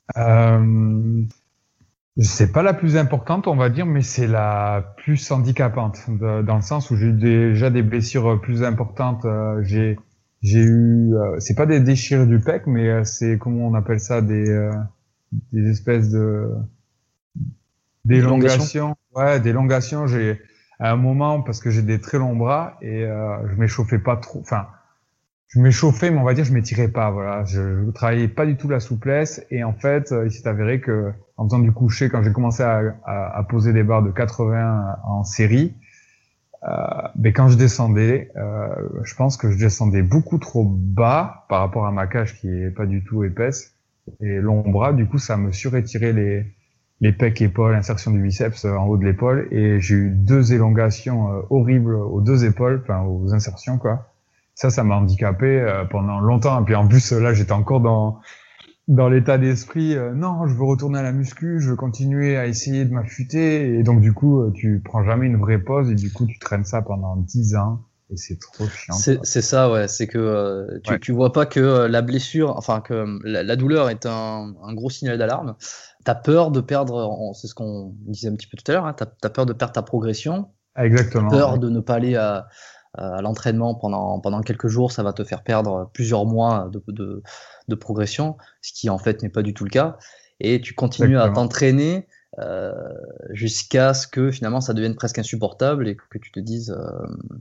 C'est pas la plus importante, on va dire, mais c'est la plus handicapante, dans le sens où j'ai eu déjà des blessures plus importantes. J'ai eu, c'est pas des déchirures du pec, mais c'est, comment on appelle ça, des espèces d'élongations. Ouais, d'élongations. À un moment, parce que j'ai des très longs bras et je m'échauffais pas trop. Enfin, je m'échauffais, mais on va dire je m'étirais pas. Voilà, je travaillais pas du tout la souplesse et en fait, il s'est avéré que en faisant du coucher, quand j'ai commencé à poser des barres de 80 en série, quand je descendais, je pense que je descendais beaucoup trop bas par rapport à ma cage qui est pas du tout épaisse et long bras. Du coup, ça me surétirait les pecs, épaules, insertion du biceps en haut de l'épaule et j'ai eu 2 élongations horribles aux 2 épaules, enfin aux insertions, quoi. Ça m'a handicapé pendant longtemps. Et puis en plus, là, j'étais encore dans l'état d'esprit, non, je veux retourner à la muscu, je veux continuer à essayer de m'affûter. Et donc, du coup, tu prends jamais une vraie pause et du coup, tu traînes ça pendant 10 ans. Et c'est trop chiant. C'est ça, ouais. C'est que tu vois pas que la blessure, enfin que la douleur est un gros signal d'alarme. T'as peur de perdre, c'est ce qu'on disait un petit peu tout à l'heure, hein, t'as peur de perdre ta progression. Exactement. T'as peur de ne pas aller à l'entraînement pendant quelques jours, ça va te faire perdre plusieurs mois de progression, ce qui en fait n'est pas du tout le cas. Et tu continues à t'entraîner jusqu'à ce que finalement ça devienne presque insupportable et que tu te dises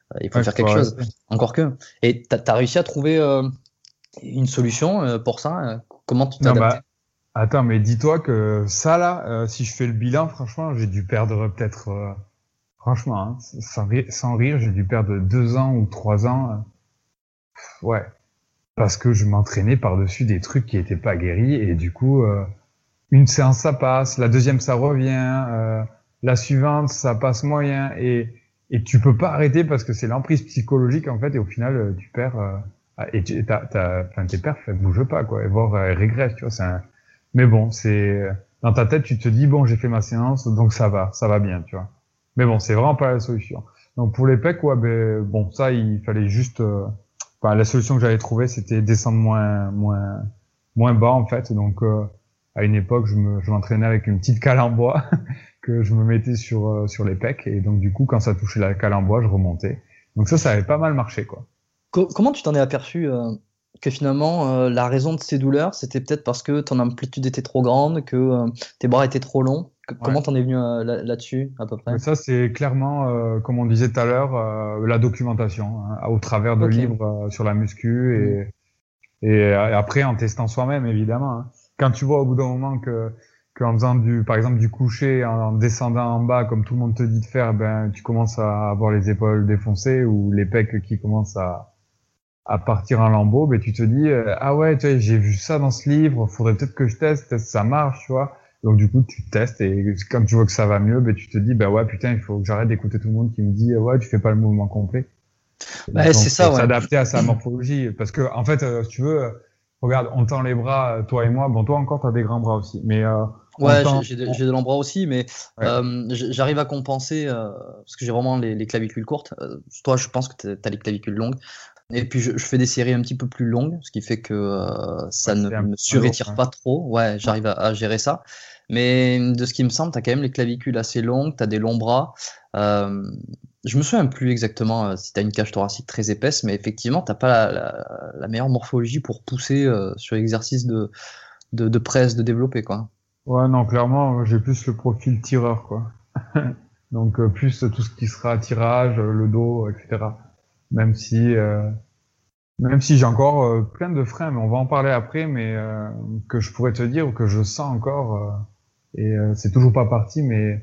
il faut faire quelque chose. Encore que. Et t'as réussi à trouver une solution pour ça? Comment tu t'es adapté? Attends, mais dis-toi que ça là, si je fais le bilan, franchement, j'ai dû perdre peut-être, franchement, hein, sans rire, j'ai dû perdre 2 ans ou 3 ans. Ouais. Parce que je m'entraînais par-dessus des trucs qui étaient pas guéris et du coup, une séance ça passe, la deuxième ça revient, la suivante ça passe moyen et tu peux pas arrêter parce que c'est l'emprise psychologique en fait et au final tu perds et tes perfs elles bougent pas quoi, et voire elles régressent, tu vois. Mais bon, c'est dans ta tête tu te dis bon j'ai fait ma séance donc ça va bien, tu vois. Mais bon c'est vraiment pas la solution. Donc pour les pecs ouais bon ça il fallait juste la solution que j'avais trouvée, c'était descendre moins bas en fait. Donc à une époque, je m'entraînais avec une petite cale en bois que je me mettais sur les pecs et donc du coup, quand ça touchait la cale en bois, je remontais. Donc ça avait pas mal marché quoi. Comment tu t'en es aperçu que finalement la raison de ces douleurs, c'était peut-être parce que ton amplitude était trop grande, que tes bras étaient trop longs? Comment t'en es venu là-dessus à peu près? Mais ça, c'est clairement, comme on disait tout à l'heure, la documentation, hein, au travers de livres sur la muscu et après en testant soi-même évidemment. Hein. Quand tu vois au bout d'un moment qu'en faisant par exemple du coucher, en descendant en bas comme tout le monde te dit de faire, ben tu commences à avoir les épaules défoncées ou les pecs qui commencent à partir en lambeaux, ben tu te dis ah ouais, tu vois, j'ai vu ça dans ce livre, faudrait peut-être que je teste ça marche, tu vois. Donc du coup tu testes et quand tu vois que ça va mieux, ben tu te dis ouais putain il faut que j'arrête d'écouter tout le monde qui me dit ouais tu fais pas le mouvement complet. Ouais, c'est ça. S'adapter à sa morphologie parce que en fait si tu veux regarde on tend les bras toi et moi, bon toi encore t'as des grands bras aussi mais ouais j'ai de longs bras aussi mais j'arrive à compenser parce que j'ai vraiment les clavicules courtes. Toi je pense que t'as les clavicules longues. Et puis je fais des séries un petit peu plus longues, ce qui fait que ça ne me surétire pas trop. Ouais, j'arrive à gérer ça. Mais de ce qui me semble, t'as quand même les clavicules assez longues, t'as des longs bras. Je me souviens plus exactement si t'as une cage thoracique très épaisse, mais effectivement, t'as pas la meilleure morphologie pour pousser sur l'exercice de presse, de développer, quoi. Ouais, non, clairement, j'ai plus le profil tireur, quoi. Donc plus tout ce qui sera tirage, le dos, etc. Même si j'ai encore plein de freins, mais on va en parler après, mais que je pourrais te dire ou que je sens encore et c'est toujours pas parti, mais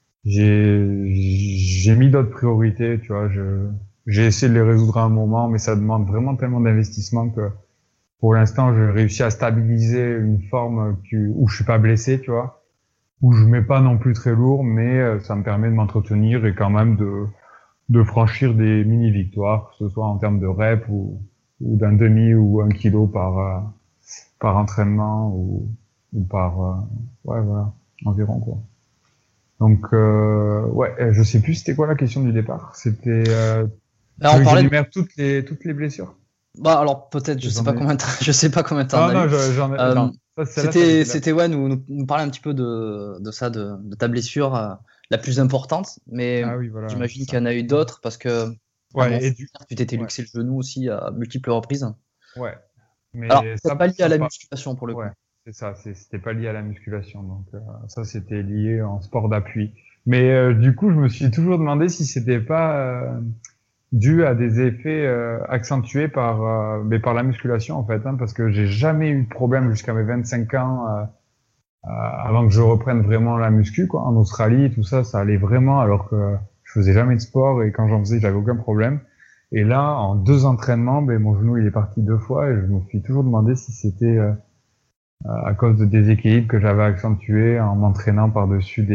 j'ai mis d'autres priorités, tu vois. J'ai essayé de les résoudre à un moment, mais ça demande vraiment tellement d'investissement que pour l'instant, j'ai réussi à stabiliser une forme où je suis pas blessé, tu vois, où je mets pas non plus très lourd, mais ça me permet de m'entretenir et quand même de franchir des mini-victoires, que ce soit en termes de reps ou d'un demi ou 1 kilo par entraînement ou par ouais voilà environ quoi. Donc ouais, je sais plus c'était quoi la question du départ. C'était j'énumère toutes les blessures. Bah alors peut-être je sais pas combien de temps. Non, j'en ai non. C'était ouais nous parler un petit peu de ça de ta blessure la plus importante, mais oui, voilà, j'imagine qu'il y en a eu d'autres parce que tu t'étais luxé le genou aussi à multiples reprises. Ouais. Mais alors c'est pas lié à la musculation pour le coup. C'est ça, c'était pas lié à la musculation, donc ça c'était lié en sport d'appui. Mais du coup, je me suis toujours demandé si c'était pas dû à des effets accentués par la musculation en fait, hein, parce que j'ai jamais eu de problème jusqu'à mes 25 ans. Avant que je reprenne vraiment la muscu, quoi. En Australie, tout ça, ça allait vraiment, alors que je faisais jamais de sport et quand j'en faisais, j'avais aucun problème. Et là, en 2 entraînements, mon genou, il est parti 2 fois et je me suis toujours demandé si c'était à cause de déséquilibres que j'avais accentué en m'entraînant par-dessus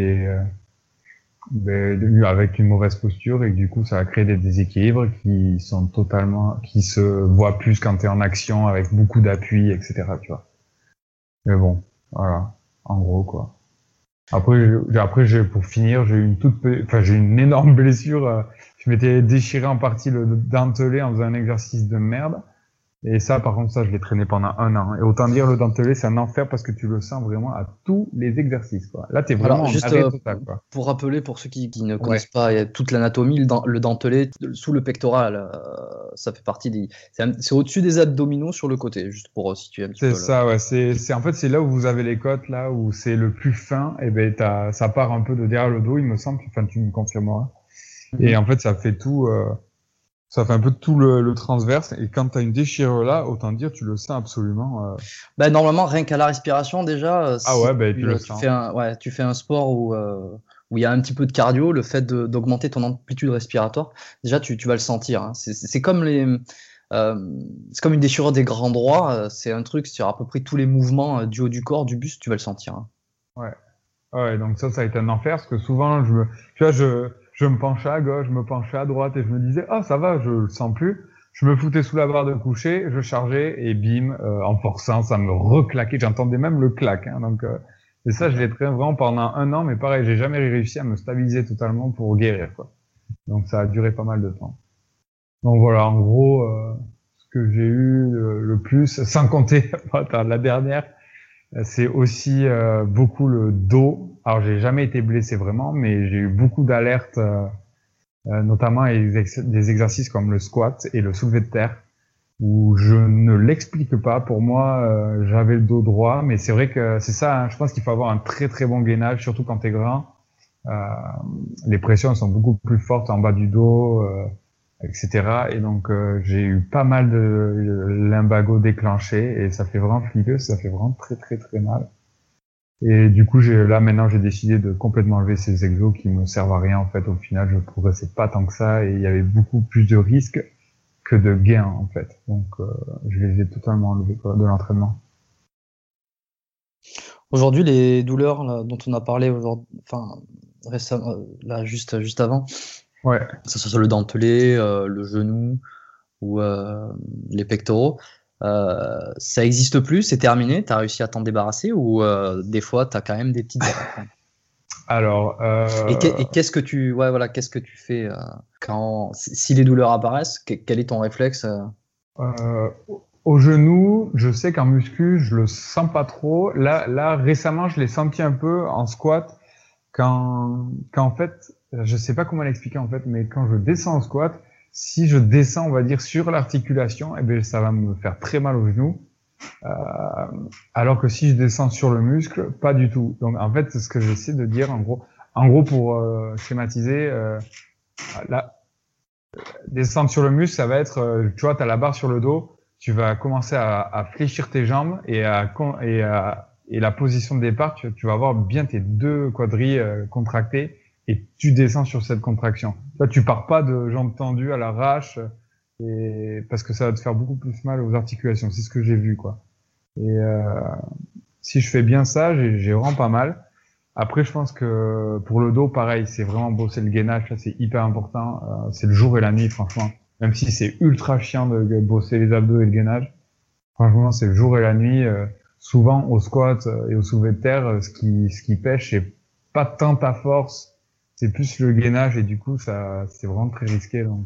avec une mauvaise posture et que du coup, ça a créé des déséquilibres qui se voient plus quand t'es en action avec beaucoup d'appui, etc., tu vois. Mais bon, voilà. En gros, quoi. Après, pour finir, j'ai eu une énorme blessure. Je m'étais déchiré en partie le dentelé en faisant un exercice de merde. Et ça, par contre, je l'ai traîné pendant 1 an. Et autant dire, le dentelé, c'est un enfer parce que tu le sens vraiment à tous les exercices, quoi. Là, t'es vraiment en arrêt total, quoi. Pour rappeler, pour ceux qui ne connaissent pas toute l'anatomie, le dentelé, sous le pectoral, ça fait partie c'est au-dessus des abdominaux sur le côté, juste pour situer un petit peu. C'est ça, ouais. En fait, c'est là où vous avez les côtes, là, où c'est le plus fin. Et ça part un peu de derrière le dos, il me semble. Enfin, tu me confirmeras. Et en fait, ça fait tout, Ça fait un peu tout le transverse. Et quand tu as une déchirure là, autant dire, tu le sens absolument. Bah, normalement, rien qu'à la respiration, déjà, Ah ouais, bah, tu le tu sens. tu fais un sport où il y a un petit peu de cardio, le fait d'augmenter ton amplitude respiratoire, déjà, tu vas le sentir. Hein. C'est comme c'est comme une déchirure des grands droits. C'est un truc sur à peu près tous les mouvements du haut du corps, du buste, tu vas le sentir. Hein. Ouais. Ouais, donc ça a été un enfer, parce que souvent, je me penchais à gauche, je me penchais à droite, et je me disais, ah, ça va, je le sens plus. Je me foutais sous la barre de coucher, je chargeais, et bim, en forçant, ça me reclaquait. J'entendais même le claque, hein, donc, et ça, je l'ai traîné vraiment pendant 1 an, mais pareil, j'ai jamais réussi à me stabiliser totalement pour guérir, quoi. Donc, ça a duré pas mal de temps. Donc voilà, en gros, ce que j'ai eu le plus, sans compter, attends, la dernière, c'est aussi beaucoup le dos. Alors, j'ai jamais été blessé vraiment, mais j'ai eu beaucoup d'alertes, notamment avec des exercices comme le squat et le soulevé de terre, où je ne l'explique pas. Pour moi, j'avais le dos droit, mais c'est vrai que c'est ça. Hein, je pense qu'il faut avoir un très très bon gainage, surtout quand t'es grand. Les pressions sont beaucoup plus fortes en bas du dos, etc. Et donc, j'ai eu pas mal de lumbago déclenchés et ça fait vraiment flipper, ça fait vraiment très très très mal. Et du coup, maintenant, j'ai décidé de complètement enlever ces exos qui me servent à rien. En fait, au final, je progressais pas tant que ça et il y avait beaucoup plus de risques que de gains, en fait. Donc, je les ai totalement enlevés de l'entraînement. Aujourd'hui, les douleurs là, dont on a parlé récemment, là, juste avant, Ouais. que ce soit le dentelé, le genou ou les pectoraux, ça existe plus, c'est terminé, t'as réussi à t'en débarrasser ou des fois t'as quand même des petites attaques. Alors, et qu'est-ce que qu'est-ce que tu fais si les douleurs apparaissent, quel est ton réflexe au genou, je sais qu'en muscu, je le sens pas trop. Là, récemment, je l'ai senti un peu en squat quand en fait, je sais pas comment l'expliquer en fait, mais quand je descends en squat, si je descends, on va dire, sur l'articulation, eh ben, ça va me faire très mal au genou. Alors que si je descends sur le muscle, pas du tout. Donc, en fait, c'est ce que j'essaie de dire, en gros, pour schématiser, là, descendre sur le muscle, ça va être, tu vois, t'as la barre sur le dos, tu vas commencer à fléchir tes jambes et la position de départ, tu vas avoir bien tes deux quadrilles contractés et tu descends sur cette contraction. Là, tu pars pas de jambes tendues à l'arrache parce que ça va te faire beaucoup plus mal aux articulations. C'est ce que j'ai vu, quoi. Et si je fais bien ça, j'ai vraiment pas mal. Après, je pense que pour le dos, pareil, c'est vraiment bosser le gainage, ça c'est hyper important. C'est le jour et la nuit, franchement. Même si c'est ultra chiant de bosser les abdos et le gainage, franchement, c'est le jour et la nuit. Souvent, au squat et au soulevé de terre, ce qui pêche, c'est pas tant ta force, c'est plus le gainage et du coup, ça, c'est vraiment très risqué. Donc,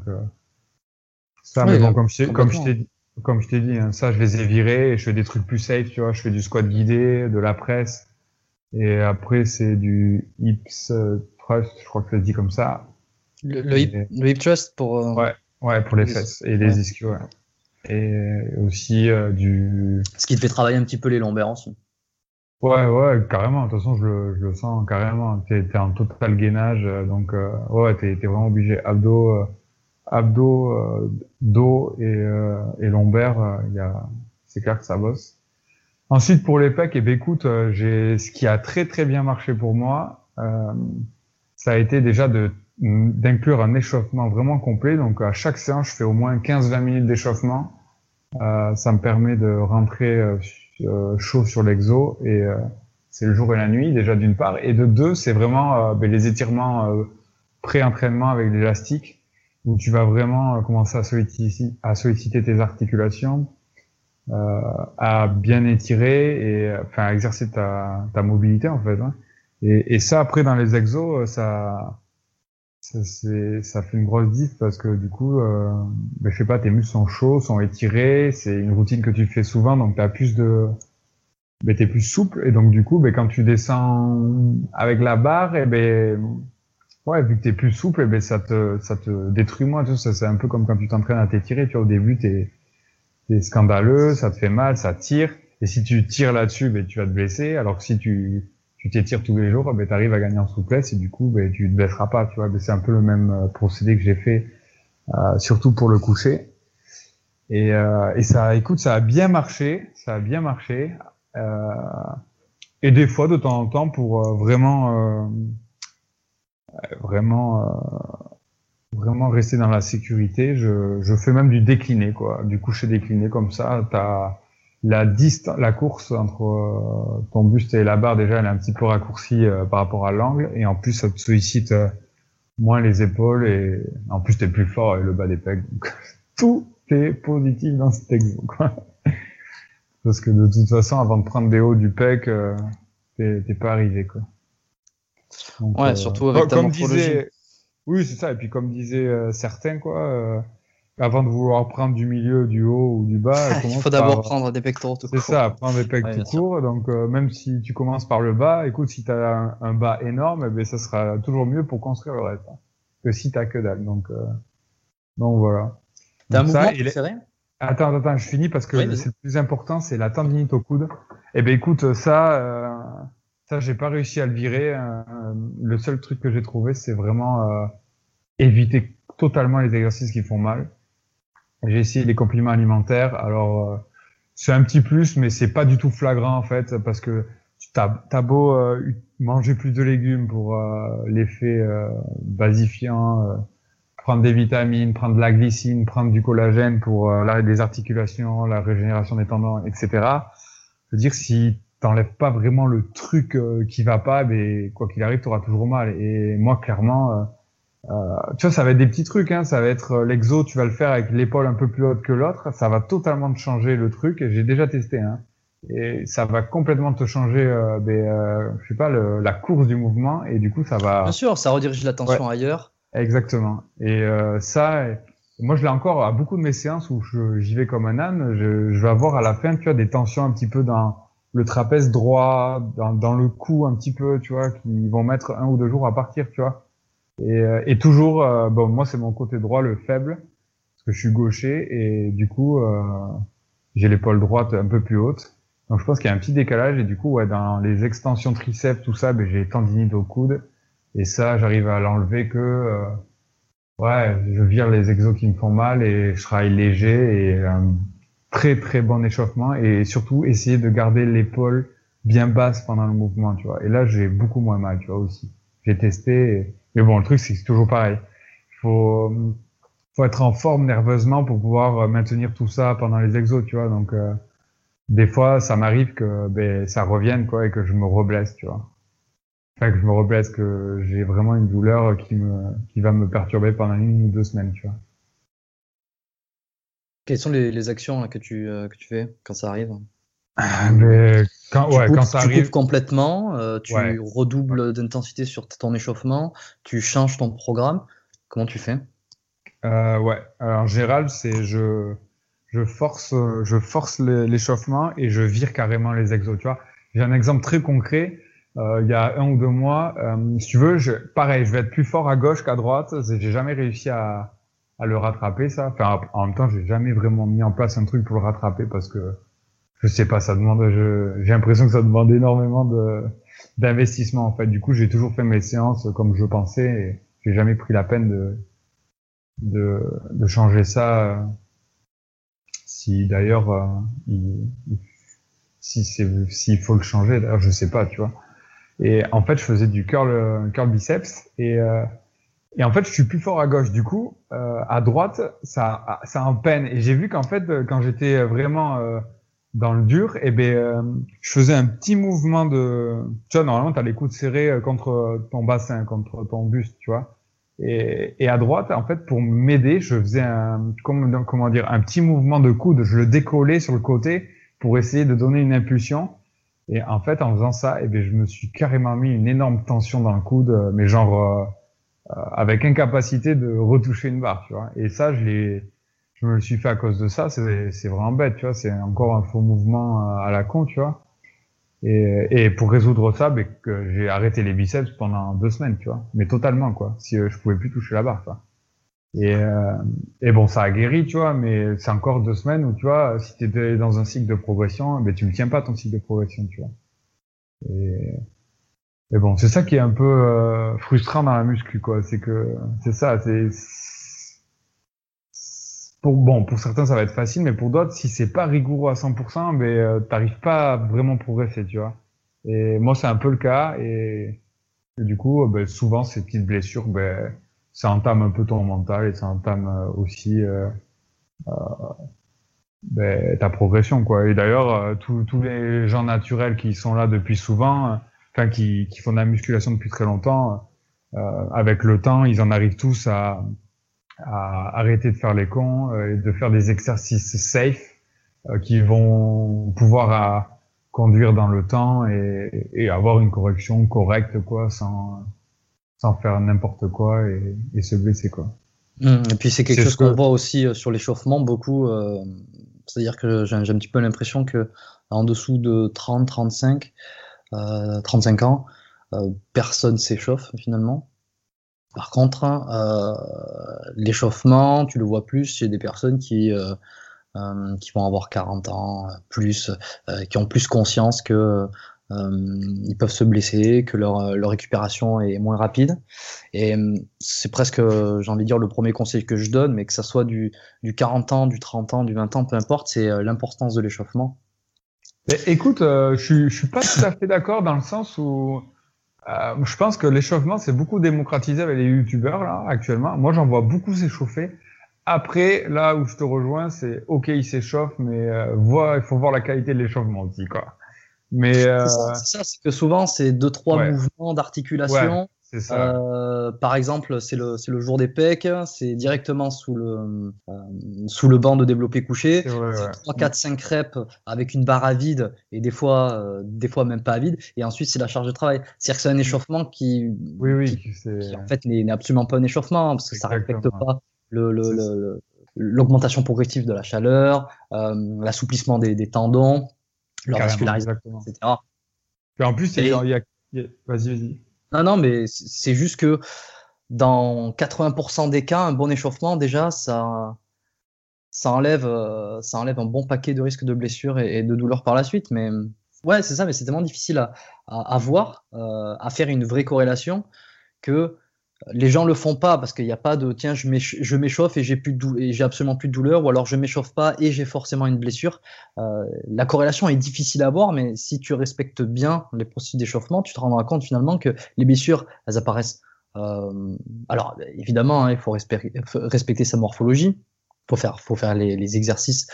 ça, mais bon, comme je t'ai dit, hein, ça, je les ai virés et je fais des trucs plus safe, tu vois. Je fais du squat guidé, de la presse. Et après, c'est du hips thrust, je crois que ça se dit comme ça. Le hip thrust pour... Ouais, pour les fesses et les ischios, ouais. Et aussi Ce qui te fait travailler un petit peu les lombaires aussi. Ouais, carrément. De toute façon, je le sens carrément. T'es en total gainage, donc ouais, t'es vraiment obligé. Abdos, dos et lombaires, c'est clair que ça bosse. Ensuite, pour les pecs, eh ben écoute, ce qui a très très bien marché pour moi, ça a été déjà d'inclure un échauffement vraiment complet. Donc à chaque séance, je fais au moins 15-20 minutes d'échauffement. Ça me permet de rentrer chaud sur l'exo et c'est le jour et la nuit déjà d'une part. Et de deux, c'est vraiment les étirements pré-entraînement avec l'élastique où tu vas vraiment commencer à solliciter tes articulations. À bien étirer et enfin à exercer ta mobilité en fait, hein. Et ça après dans les exos ça fait une grosse diff parce que du coup je sais pas, tes muscles sont chauds, sont étirés, c'est une routine que tu fais souvent donc t'es plus souple et donc du coup quand tu descends avec la barre et ouais, vu que t'es plus souple et ça te détruit moins, tu sais, c'est un peu comme quand tu t'entraînes à t'étirer, tu vois, au début c'est scandaleux, ça te fait mal, ça tire. Et si tu tires là-dessus, tu vas te blesser. Alors que si tu t'étires tous les jours, t'arrives à gagner en souplesse et du coup, tu te blesseras pas, tu vois. C'est un peu le même procédé que j'ai fait surtout pour le coucher. Et ça, écoute, ça a bien marché. Et des fois, de temps en temps, pour vraiment rester dans la sécurité, je fais même du décliné, quoi, du coucher décliné comme ça. T'as la course entre ton buste et la barre, déjà, elle est un petit peu raccourcie par rapport à l'angle, et en plus, ça te sollicite moins les épaules, et en plus, t'es plus fort avec le bas des pecs. Donc, tout est positif dans cet exo, quoi. Parce que de toute façon, avant de prendre des hauts du pec, t'es pas arrivé, quoi. Donc, Ouais, surtout avec ta morphologie. Oui, c'est ça. Et puis comme disaient certains, quoi, avant de vouloir prendre du milieu, du haut ou du bas, Il faut d'abord prendre des pectoraux tout court. C'est ça, prendre des pecs tout court. Donc même si tu commences par le bas, écoute, si t'as un bas énorme, eh ben ça sera toujours mieux pour construire le reste, hein, que si t'as que dalle. Donc voilà. T'as un Donc, mouvement préféré? Attends, je finis parce que c'est le plus important, c'est la tendinite au coude. Eh ben écoute, ça, j'ai pas réussi à le virer. Le seul truc que j'ai trouvé, c'est vraiment éviter totalement les exercices qui font mal. J'ai essayé les compléments alimentaires. Alors, c'est un petit plus, mais c'est pas du tout flagrant en fait, parce que t'as beau manger plus de légumes pour l'effet basifiant, prendre des vitamines, prendre de la glycine, prendre du collagène pour l'arrêt des articulations, la régénération des tendons, etc. Je veux dire, si t'enlèves pas vraiment le truc qui va pas, ben quoi qu'il arrive, t'auras toujours mal. Et moi, clairement, tu vois, ça va être des petits trucs, hein. Ça va être l'exo, tu vas le faire avec l'épaule un peu plus haute que l'autre. Ça va totalement te changer le truc. Et j'ai déjà testé, hein. Et ça va complètement te changer, je sais pas, la course du mouvement. Et du coup, ça va. Bien sûr, ça redirige l'attention ailleurs. Exactement. Et ça, moi, je l'ai encore à beaucoup de mes séances où j'y vais comme un âne. Je vais avoir à la fin, tu vois, des tensions un petit peu dans le trapèze droit, dans le cou un petit peu, tu vois, qui vont mettre 1 ou 2 jours à partir, tu vois. Et toujours, bon, moi, c'est mon côté droit le faible, parce que je suis gaucher, et du coup, j'ai l'épaule droite un peu plus haute. Donc, je pense qu'il y a un petit décalage, et du coup, ouais, dans les extensions triceps, tout ça, ben, j'ai tendinite au coude. Et ça, j'arrive à l'enlever que, je vire les exos qui me font mal et je travaille léger et un très très bon échauffement et surtout essayer de garder l'épaule bien basse pendant le mouvement, tu vois. Et là, j'ai beaucoup moins mal, tu vois, aussi. J'ai testé, mais bon, le truc, c'est que c'est toujours pareil. Faut être en forme nerveusement pour pouvoir maintenir tout ça pendant les exos, tu vois. Donc, des fois, ça m'arrive que, ça revienne, quoi, et que je me reblesse, tu vois. Enfin, que je me reblesse, que j'ai vraiment une douleur qui va me perturber pendant 1 ou 2 semaines, tu vois. Quelles sont les actions là, que tu fais quand ça arrive? Mais quand ça arrive. Tu coupes complètement, tu redoubles d'intensité sur ton échauffement, tu changes ton programme. Comment tu fais? Alors, en général, c'est je force l'échauffement et je vire carrément les exos, tu vois. J'ai un exemple très concret. Il y a 1 ou 2 mois, si tu veux, pareil, je vais être plus fort à gauche qu'à droite. J'ai jamais réussi à le rattraper, ça. Enfin, en même temps, j'ai jamais vraiment mis en place un truc pour le rattraper parce que je sais pas, j'ai l'impression que ça demande énormément d'investissement, en fait. Du coup, j'ai toujours fait mes séances comme je pensais et j'ai jamais pris la peine de changer ça. Si d'ailleurs, s'il faut le changer, d'ailleurs, je sais pas, tu vois. Et en fait, je faisais du curl biceps et en fait, je suis plus fort à gauche. Du coup, à droite, ça en peine. Et j'ai vu qu'en fait, quand j'étais vraiment dans le dur, je faisais un petit mouvement tu vois, normalement, t'as les coudes serrés contre ton bassin, contre ton buste, tu vois. Et à droite, en fait, pour m'aider, je faisais comment dire, un petit mouvement de coude. Je le décollais sur le côté pour essayer de donner une impulsion. Et en fait, en faisant ça, je me suis carrément mis une énorme tension dans le coude, mais genre avec incapacité de retoucher une barre, tu vois. Et ça, je me le suis fait à cause de ça. C'est vraiment bête, tu vois. C'est encore un faux mouvement à la con, tu vois. Et pour résoudre ça, que j'ai arrêté les biceps pendant 2 semaines, tu vois. Mais totalement, quoi. Si je pouvais plus toucher la barre, quoi. Et bon, ça a guéri, tu vois, mais c'est encore 2 semaines où, tu vois, si t'es dans un cycle de progression, tu ne tiens pas ton cycle de progression, tu vois. Et bon, c'est ça qui est un peu frustrant dans la muscu, quoi. C'est ça, Pour certains, ça va être facile, mais pour d'autres, si c'est pas rigoureux à 100%, t'arrives pas à vraiment progresser, tu vois. Et moi, c'est un peu le cas, et du coup, souvent, ces petites blessures, ça entame un peu ton mental et ça entame aussi ta progression, quoi. Et d'ailleurs, tous les gens naturels qui sont là depuis souvent, qui font de la musculation depuis très longtemps, avec le temps, ils en arrivent tous à arrêter de faire les cons et de faire des exercices safe qui vont pouvoir conduire dans le temps et avoir une correction correcte, quoi, sans faire n'importe quoi et se blesser, quoi. Et puis c'est quelque chose qu'on voit aussi sur l'échauffement beaucoup. C'est-à-dire que j'ai un petit peu l'impression que en dessous de 30, 35 ans, personne s'échauffe finalement. Par contre, l'échauffement, tu le vois plus chez des personnes qui vont avoir 40 ans, plus, qui ont plus conscience que ils peuvent se blesser, que leur récupération est moins rapide. Et c'est presque, j'ai envie de dire, le premier conseil que je donne, mais que ça soit du 40 ans, du 30 ans, du 20 ans, peu importe, c'est l'importance de l'échauffement. Mais écoute, je suis pas tout à fait d'accord dans le sens où je pense que l'échauffement c'est beaucoup démocratisé avec les youtubeurs là actuellement. Moi j'en vois beaucoup s'échauffer. Après là où je te rejoins c'est ok ils s'échauffent mais il faut voir la qualité de l'échauffement aussi quoi. Mais c'est ça, c'est que souvent c'est 2-3 mouvements d'articulation. Ouais, c'est ça. Par exemple, c'est le jour des pecs, c'est directement sous le banc de développé couché. C'est 3, 4, 5 reps avec une barre à vide et des fois même pas à vide. Et ensuite, c'est la charge de travail. C'est-à-dire que c'est un échauffement qui en fait n'est absolument pas un échauffement parce que ça respecte pas l'augmentation progressive de la chaleur, l'assouplissement des tendons, leur vascularisation, etc. Et en plus, il y a... Vas-y. Non, mais c'est juste que dans 80% des cas, un bon échauffement, déjà, ça enlève un bon paquet de risques de blessures et de douleurs par la suite. Mais ouais, c'est ça, mais c'est tellement difficile à voir, à faire une vraie corrélation que les gens le font pas parce qu'il n'y a pas de tiens, je m'échauffe et j'ai absolument plus de douleur, ou alors je m'échauffe pas et j'ai forcément une blessure. La corrélation est difficile à voir, mais si tu respectes bien les processus d'échauffement, tu te rendras compte finalement que les blessures, elles apparaissent. Alors évidemment, il faut respecter sa morphologie, faut faire les exercices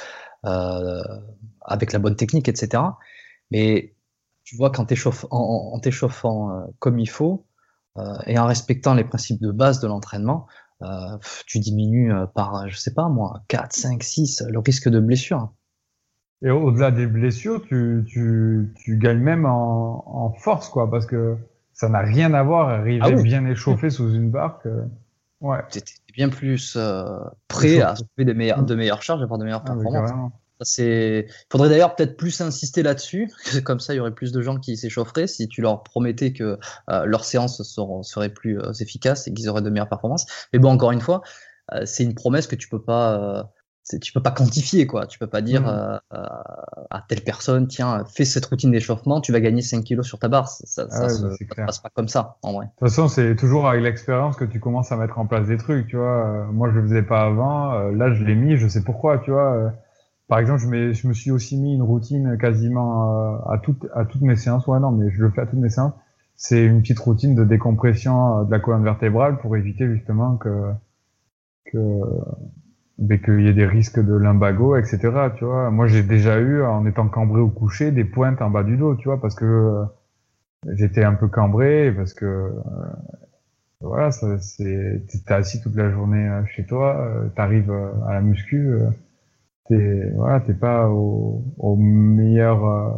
avec la bonne technique, etc. Mais tu vois, quand en t'échauffant comme il faut, et en respectant les principes de base de l'entraînement, tu diminues par, je sais pas moi, 4, 5, 6 le risque de blessure. Et au-delà des blessures, tu gagnes même en force, quoi, parce que ça n'a rien à voir, arriver bien échauffé sous une barre que... Ouais. T'es bien plus prêt à soulever de meilleures charges et avoir de meilleures performances. Il faudrait d'ailleurs peut-être plus insister là-dessus, comme ça il y aurait plus de gens qui s'échaufferaient si tu leur promettais que leurs séances seraient plus efficaces et qu'ils auraient de meilleures performances. Mais bon, encore une fois, c'est une promesse que tu peux pas quantifier, quoi. Tu peux pas dire à telle personne, tiens, fais cette routine d'échauffement, tu vas gagner 5 kilos sur ta barre. Ça passe pas comme ça, en vrai. De toute façon, c'est toujours avec l'expérience que tu commences à mettre en place des trucs, tu vois. Moi, je le faisais pas avant. Là, je l'ai mis, je sais pourquoi, tu vois. Par exemple, je me suis aussi mis une routine quasiment à toutes mes séances. Ouais, non, mais je le fais à toutes mes séances. C'est une petite routine de décompression de la colonne vertébrale pour éviter justement qu'il y ait des risques de lumbago, etc. Tu vois. Moi, j'ai déjà eu, en étant cambré au coucher, des pointes en bas du dos, tu vois, parce que j'étais un peu cambré, parce que voilà, t'es assis toute la journée chez toi, t'arrives à la muscu. T'es pas au meilleur,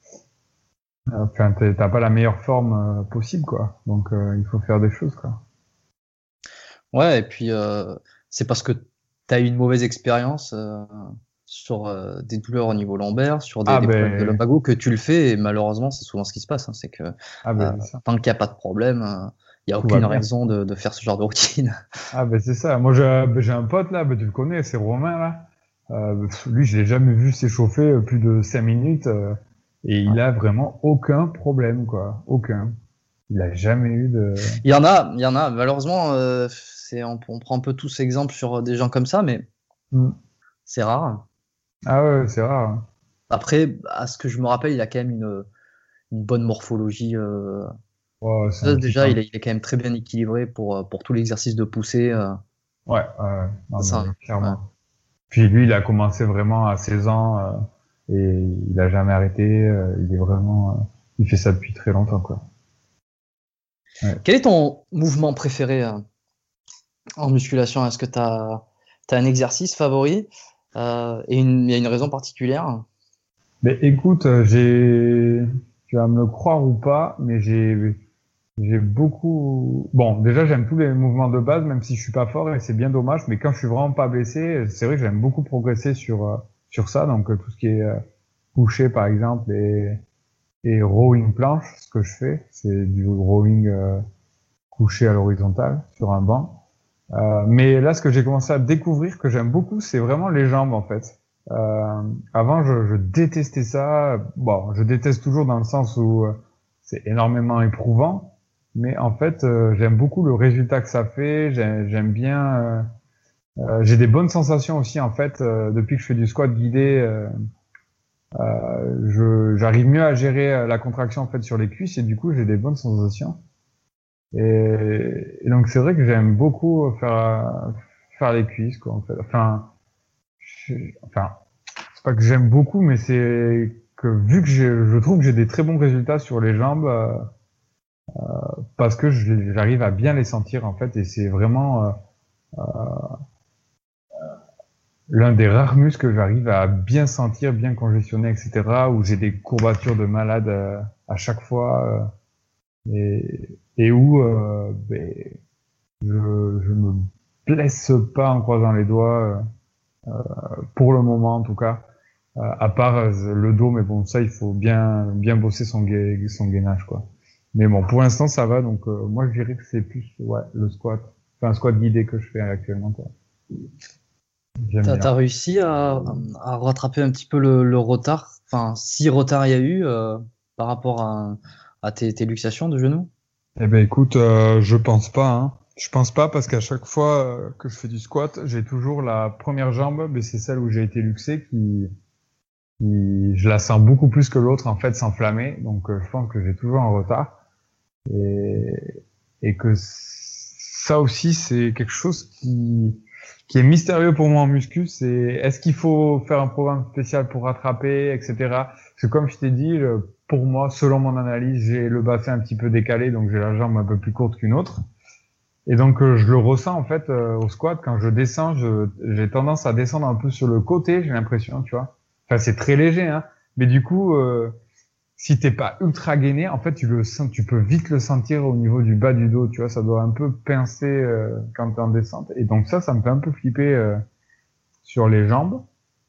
t'as pas la meilleure forme possible, quoi. Donc, il faut faire des choses, quoi. Ouais, et puis, c'est parce que t'as eu une mauvaise expérience, sur des douleurs au niveau lombaire, sur des problèmes de lumbago que tu le fais, et malheureusement, c'est souvent ce qui se passe, hein, c'est que, tant qu'il n'y a pas de problème, il n'y a aucune raison de faire ce genre de routine. C'est ça. Moi, j'ai un pote, là, tu le connais, c'est Romain, là. Lui, je l'ai jamais vu s'échauffer plus de 5 minutes et il a vraiment aucun problème, quoi. Aucun. Il a jamais eu de... Il y en a. Malheureusement, on prend un peu tous exemples sur des gens comme ça, mais Mm. C'est rare. Ah ouais, c'est rare. Hein. Après, à ce que je me rappelle, il a quand même une bonne morphologie. Ouais, c'est Ça, un déjà, titan. il est quand même très bien équilibré pour tout l'exercice de poussée. Ouais, ouais, non, Ça, mais ouais. clairement. Puis lui, il a commencé vraiment à 16 ans et il a jamais arrêté. Il est vraiment, il fait ça depuis très longtemps, quoi. Ouais. Quel est ton mouvement préféré en musculation? Est-ce que tu as un exercice favori et il y a une raison particulière? Mais écoute, tu vas me le croire ou pas, mais j'ai beaucoup. Bon, déjà, j'aime tous les mouvements de base, même si je suis pas fort et c'est bien dommage. Mais quand je suis vraiment pas blessé, c'est vrai que j'aime beaucoup progresser sur ça. Donc tout ce qui est couché, par exemple, et rowing planche, ce que je fais, c'est du rowing couché à l'horizontale sur un banc. Mais là, ce que j'ai commencé à découvrir que j'aime beaucoup, c'est vraiment les jambes en fait. Avant, je détestais ça. Bon, je déteste toujours dans le sens où c'est énormément éprouvant. Mais en fait, j'aime beaucoup le résultat que ça fait. J'aime bien. J'ai des bonnes sensations aussi en fait depuis que je fais du squat guidé. J'arrive mieux à gérer la contraction en fait sur les cuisses et du coup j'ai des bonnes sensations. Et donc c'est vrai que j'aime beaucoup faire les cuisses quoi en fait. Enfin c'est pas que j'aime beaucoup mais c'est que vu que je trouve que j'ai des très bons résultats sur les jambes parce que j'arrive à bien les sentir en fait et c'est vraiment l'un des rares muscles que j'arrive à bien sentir, bien congestionner, etc. Où j'ai des courbatures de malade à chaque fois et où je me blesse pas en croisant les doigts pour le moment en tout cas. À part le dos, mais bon ça il faut bien bosser son gainage quoi. Mais bon pour l'instant ça va donc moi je dirais que c'est plus ouais le squat, enfin un squat guidé que je fais actuellement quoi. J'aime bien. T'as réussi à rattraper un petit peu le retard, enfin, si retard il y a eu par rapport à tes luxations de genoux? Eh ben écoute, je pense pas. Hein. Je pense pas parce qu'à chaque fois que je fais du squat, j'ai toujours la première jambe, mais c'est celle où j'ai été luxé je la sens beaucoup plus que l'autre en fait s'enflammer. Donc je pense que j'ai toujours un retard et que ça aussi c'est quelque chose qui est mystérieux pour moi en muscu. C'est est-ce qu'il faut faire un programme spécial pour rattraper, etc. Parce que comme je t'ai dit, pour moi, selon mon analyse, j'ai le bassin un petit peu décalé, donc j'ai la jambe un peu plus courte qu'une autre. Et donc je le ressens en fait au squat quand je descends, j'ai tendance à descendre un peu sur le côté, j'ai l'impression, tu vois. Enfin c'est très léger, hein. Mais du coup, si t'es pas ultra gainé, en fait tu le sens, tu peux vite le sentir au niveau du bas du dos, tu vois. Ça doit un peu pincer quand t'es en descente. Et donc ça me fait un peu flipper sur les jambes.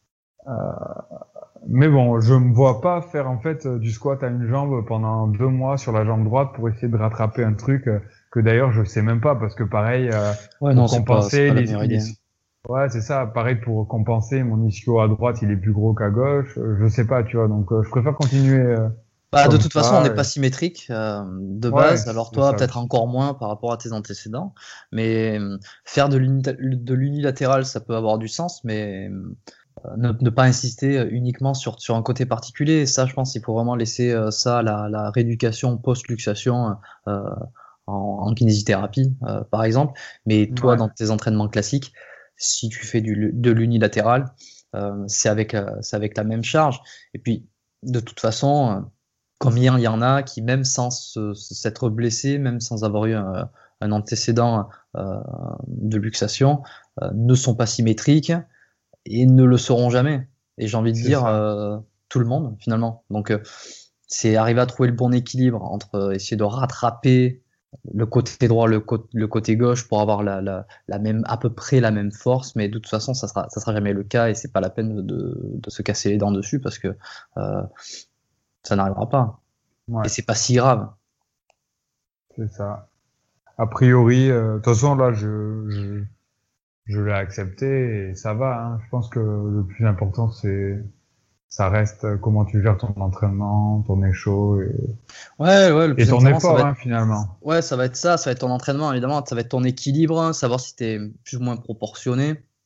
Mais bon, je me vois pas faire en fait du squat à une jambe pendant 2 mois sur la jambe droite pour essayer de rattraper un truc que d'ailleurs je sais même pas parce que pareil Ouais, non, pour c'est compenser pas la meilleure idée. ouais c'est ça pareil pour compenser mon ischio à droite il est plus gros qu'à gauche je sais pas tu vois donc je préfère continuer Bah, de comme toute façon, on n'est ça pas symétrique de ouais base, alors c'est toi, ça peut-être aussi encore moins par rapport à tes antécédents. Mais faire de l'unilatéral, ça peut avoir du sens, mais ne pas insister uniquement sur un côté particulier. Et ça, je pense qu'il faut vraiment laisser ça à la rééducation post-luxation euh, en kinésithérapie, par exemple. Mais toi, ouais dans tes entraînements classiques, si tu fais de l'unilatéral, c'est avec la même charge. Et puis, de toute façon, combien il y en a qui, même sans s'être blessé, même sans avoir eu un antécédent de luxation, ne sont pas symétriques et ne le seront jamais. Et j'ai envie de c'est dire ça tout le monde finalement. Donc c'est arriver à trouver le bon équilibre entre essayer de rattraper le côté droit, le côté gauche pour avoir la même, à peu près la même force, mais de toute façon ça sera jamais le cas et c'est pas la peine de se casser les dents dessus parce que euh, ça n'arrivera pas. Et ouais c'est pas si grave. c'est ça a priori de toute façon là je l'ai accepté et ça va hein. Je pense que le plus important ça reste comment tu gères ton entraînement, ton échaud Ouais, le et plus ton important, effort hein, finalement. ouais, ça va être ton entraînement, évidemment, ça va être ton équilibre, hein, savoir si tu es plus ou moins proportionné.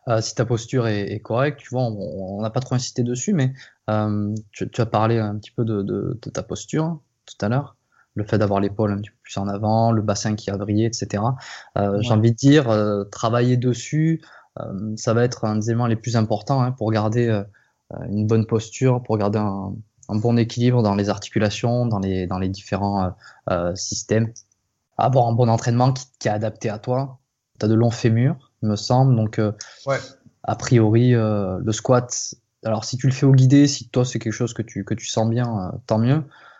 si ta posture est correcte, tu vois, on n'a pas trop insisté dessus, mais tu as parlé un petit peu de ta posture tout à l'heure, le fait d'avoir l'épaule un petit peu plus en avant, le bassin qui a brillé, etc. J'ai envie de dire, travailler dessus, ça va être un des éléments les plus importants, hein, pour garder une bonne posture, pour garder un bon équilibre dans les articulations, dans les différents systèmes. Avoir un bon entraînement qui est adapté à toi. Tu as de longs fémurs, il me semble, donc Ouais. a priori, le squat, alors si tu le fais au guidé, si toi c'est quelque chose que tu sens bien, tant mieux.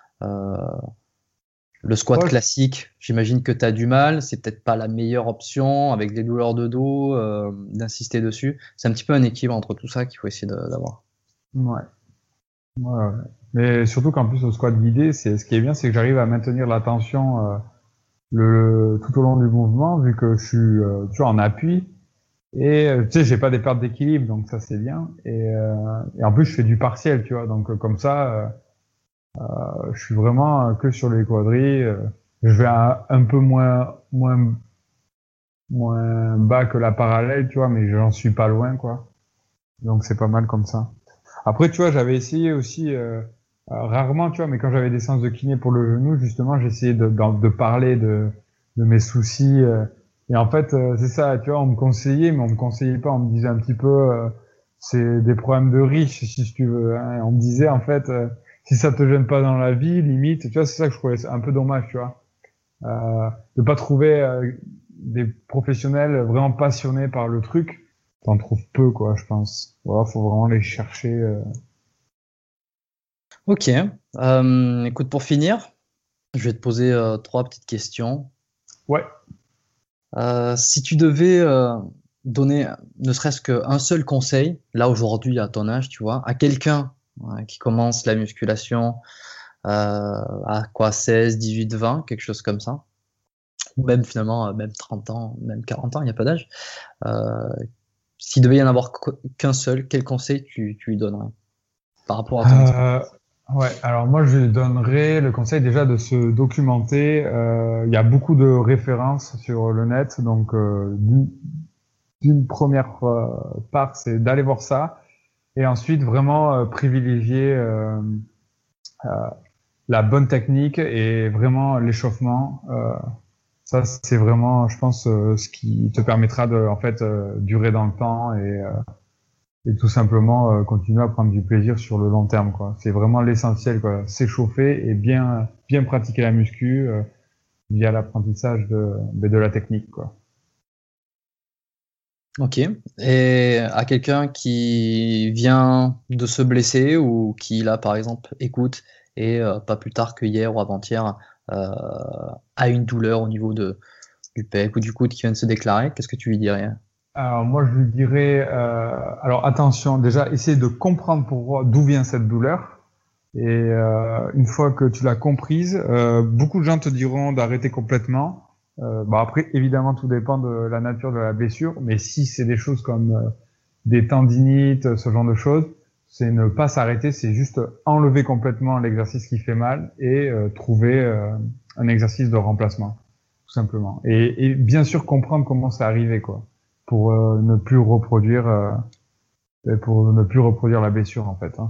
Le squat Ouais. classique, j'imagine que tu as du mal, c'est peut-être pas la meilleure option, avec des douleurs de dos, d'insister dessus. C'est un petit peu un équilibre entre tout ça qu'il faut essayer d'avoir. Ouais. Ouais. Mais surtout qu'en plus, au squat guidé, ce qui est bien, c'est que j'arrive à maintenir la tension tout au long du mouvement, vu que je suis tu vois, en appui. Et tu sais, j'ai pas des pertes d'équilibre, donc ça c'est bien. Et en plus, je fais du partiel, tu vois. Donc comme ça, je suis vraiment que sur les quadris. Je vais un peu moins bas que la parallèle, tu vois, mais j'en suis pas loin, quoi. Donc c'est pas mal comme ça. Après, tu vois, j'avais essayé aussi rarement, tu vois, mais quand j'avais des séances de kiné pour le genou, justement, j'essayais de parler de mes soucis. Et en fait, c'est ça, tu vois, on me conseillait, mais on me conseillait pas. On me disait un petit peu, c'est des problèmes de riches, si tu veux. Hein. Et on me disait, en fait, si ça te gêne pas dans la vie, limite, tu vois, c'est ça que je trouvais un peu dommage, tu vois, de pas trouver des professionnels vraiment passionnés par le truc. T'en trouves peu, quoi, je pense. Voilà, faut vraiment les chercher. Ok, écoute, pour finir, je vais te poser 3 petites questions. Ouais. Si tu devais donner ne serait-ce qu'un seul conseil, là aujourd'hui à ton âge, tu vois, à quelqu'un qui commence la musculation à quoi, 16, 18, 20, quelque chose comme ça, ou même finalement, même 30 ans, même 40 ans, il n'y a pas d'âge, euh, s'il devait y en avoir qu'un seul, quel conseil tu lui donnerais par rapport à ton expérience? Ouais, alors moi je lui donnerais le conseil déjà de se documenter. Il y a beaucoup de références sur le net, donc d'une première part c'est d'aller voir ça, et ensuite vraiment privilégier euh, la bonne technique et vraiment l'échauffement. Ça c'est vraiment, je pense, ce qui te permettra de en fait durer dans le temps et tout simplement continuer à prendre du plaisir sur le long terme, quoi. C'est vraiment l'essentiel, quoi. S'échauffer et bien pratiquer la muscu via l'apprentissage de la technique, quoi. Ok. Et à quelqu'un qui vient de se blesser ou qui, là, par exemple, écoute et pas plus tard que hier ou avant-hier a une douleur au niveau du pec ou du coude qui vient de se déclarer, qu'est-ce que tu lui dirais? Alors moi je lui dirais, alors attention, déjà essayer de comprendre d'où vient cette douleur. Et une fois que tu l'as comprise, beaucoup de gens te diront d'arrêter complètement. Bon après, évidemment, tout dépend de la nature de la blessure, mais si c'est des choses comme des tendinites, ce genre de choses, c'est ne pas s'arrêter, c'est juste enlever complètement l'exercice qui fait mal et trouver un exercice de remplacement, tout simplement. Et bien sûr comprendre comment c'est arrivé, quoi, pour pour ne plus reproduire la blessure, en fait. Hein.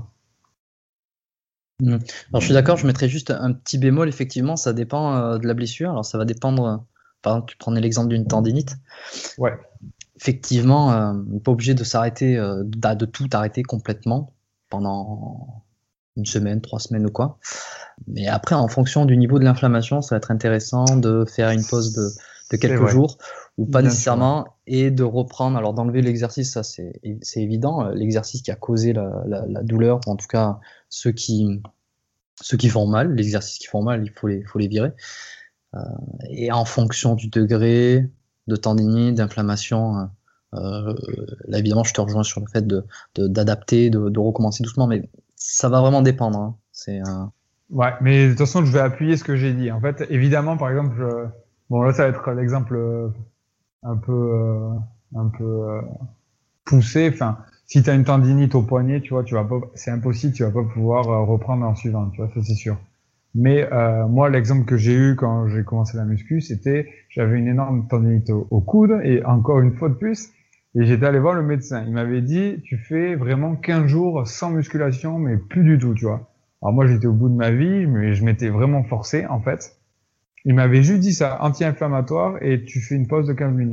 Alors je suis d'accord, je mettrais juste un petit bémol, effectivement, ça dépend de la blessure. Alors ça va dépendre, par exemple, tu prenais l'exemple d'une tendinite. Ouais. Effectivement, on n'est pas obligé de s'arrêter, de tout arrêter complètement pendant une semaine, 3 semaines ou quoi. Mais après, en fonction du niveau de l'inflammation, ça va être intéressant de faire une pause de quelques jours ou pas Bien nécessairement et de reprendre. Alors d'enlever l'exercice, ça c'est évident, l'exercice qui a causé la douleur, ou en tout cas ceux qui font mal, les exercices qui font mal, il faut les virer. Et en fonction du degré de tendinite, d'inflammation, là évidemment je te rejoins sur le fait d'adapter, de recommencer doucement, mais ça va vraiment dépendre. Hein. Ouais, mais de toute façon, je vais appuyer ce que j'ai dit. En fait, évidemment, par exemple, bon là, ça va être l'exemple un peu, un peu poussé. Enfin, si tu as une tendinite au poignet, tu vois, c'est impossible, tu vas pas pouvoir reprendre en suivant, tu vois, ça c'est sûr. Mais moi, l'exemple que j'ai eu quand j'ai commencé la muscu, j'avais une énorme tendinite au coude et encore une fois de plus, Et j'étais allé voir le médecin. Il m'avait dit, tu fais vraiment 15 jours sans musculation, mais plus du tout, tu vois. Alors moi, j'étais au bout de ma vie, mais je m'étais vraiment forcé, en fait. Il m'avait juste dit ça, anti-inflammatoire, et tu fais une pause de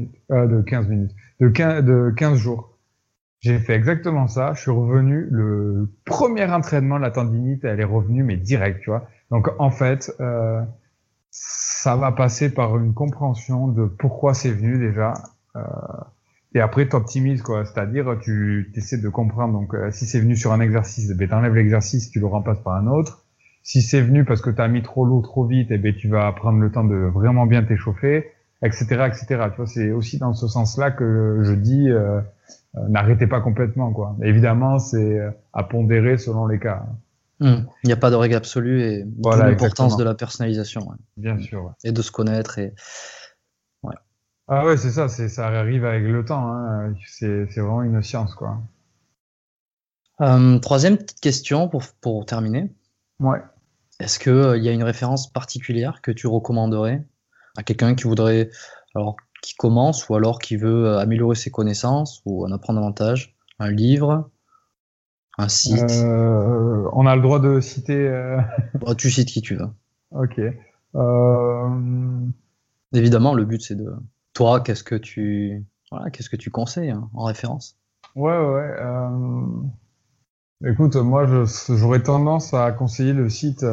15 jours. J'ai fait exactement ça. Je suis revenu, le premier entraînement, la tendinite, elle est revenue, mais direct, tu vois. Donc, en fait, ça va passer par une compréhension de pourquoi c'est venu déjà. Et après, t'optimises, quoi. C'est-à-dire, tu essaies de comprendre. Donc, si c'est venu sur un exercice, ben, t'enlèves l'exercice, tu le remplaces par un autre. Si c'est venu parce que t'as mis trop lourd trop vite, eh ben, tu vas prendre le temps de vraiment bien t'échauffer, etc., etc. Tu vois, c'est aussi dans ce sens-là que je dis, n'arrêtez pas complètement, quoi. Évidemment, c'est à pondérer selon les cas. Il n'y a pas de règle absolue et Voilà, l'importance exactement. de la personnalisation. Ouais. Bien sûr. Ouais. Et de se connaître. Et... Ah ouais, c'est ça, ça arrive avec le temps, hein. C'est vraiment une science, quoi. Troisième petite question pour terminer. Ouais. Est-ce que il y a une référence particulière que tu recommanderais à quelqu'un qui voudrait, alors qui commence ou alors qui veut améliorer ses connaissances ou en apprendre davantage? Un livre, un site? On a le droit de citer. Bon, tu cites qui tu veux. Ok. Évidemment, le but c'est de toi, qu'est-ce que tu conseilles hein, en référence? Ouais. Écoute, moi, j'aurais tendance à conseiller le site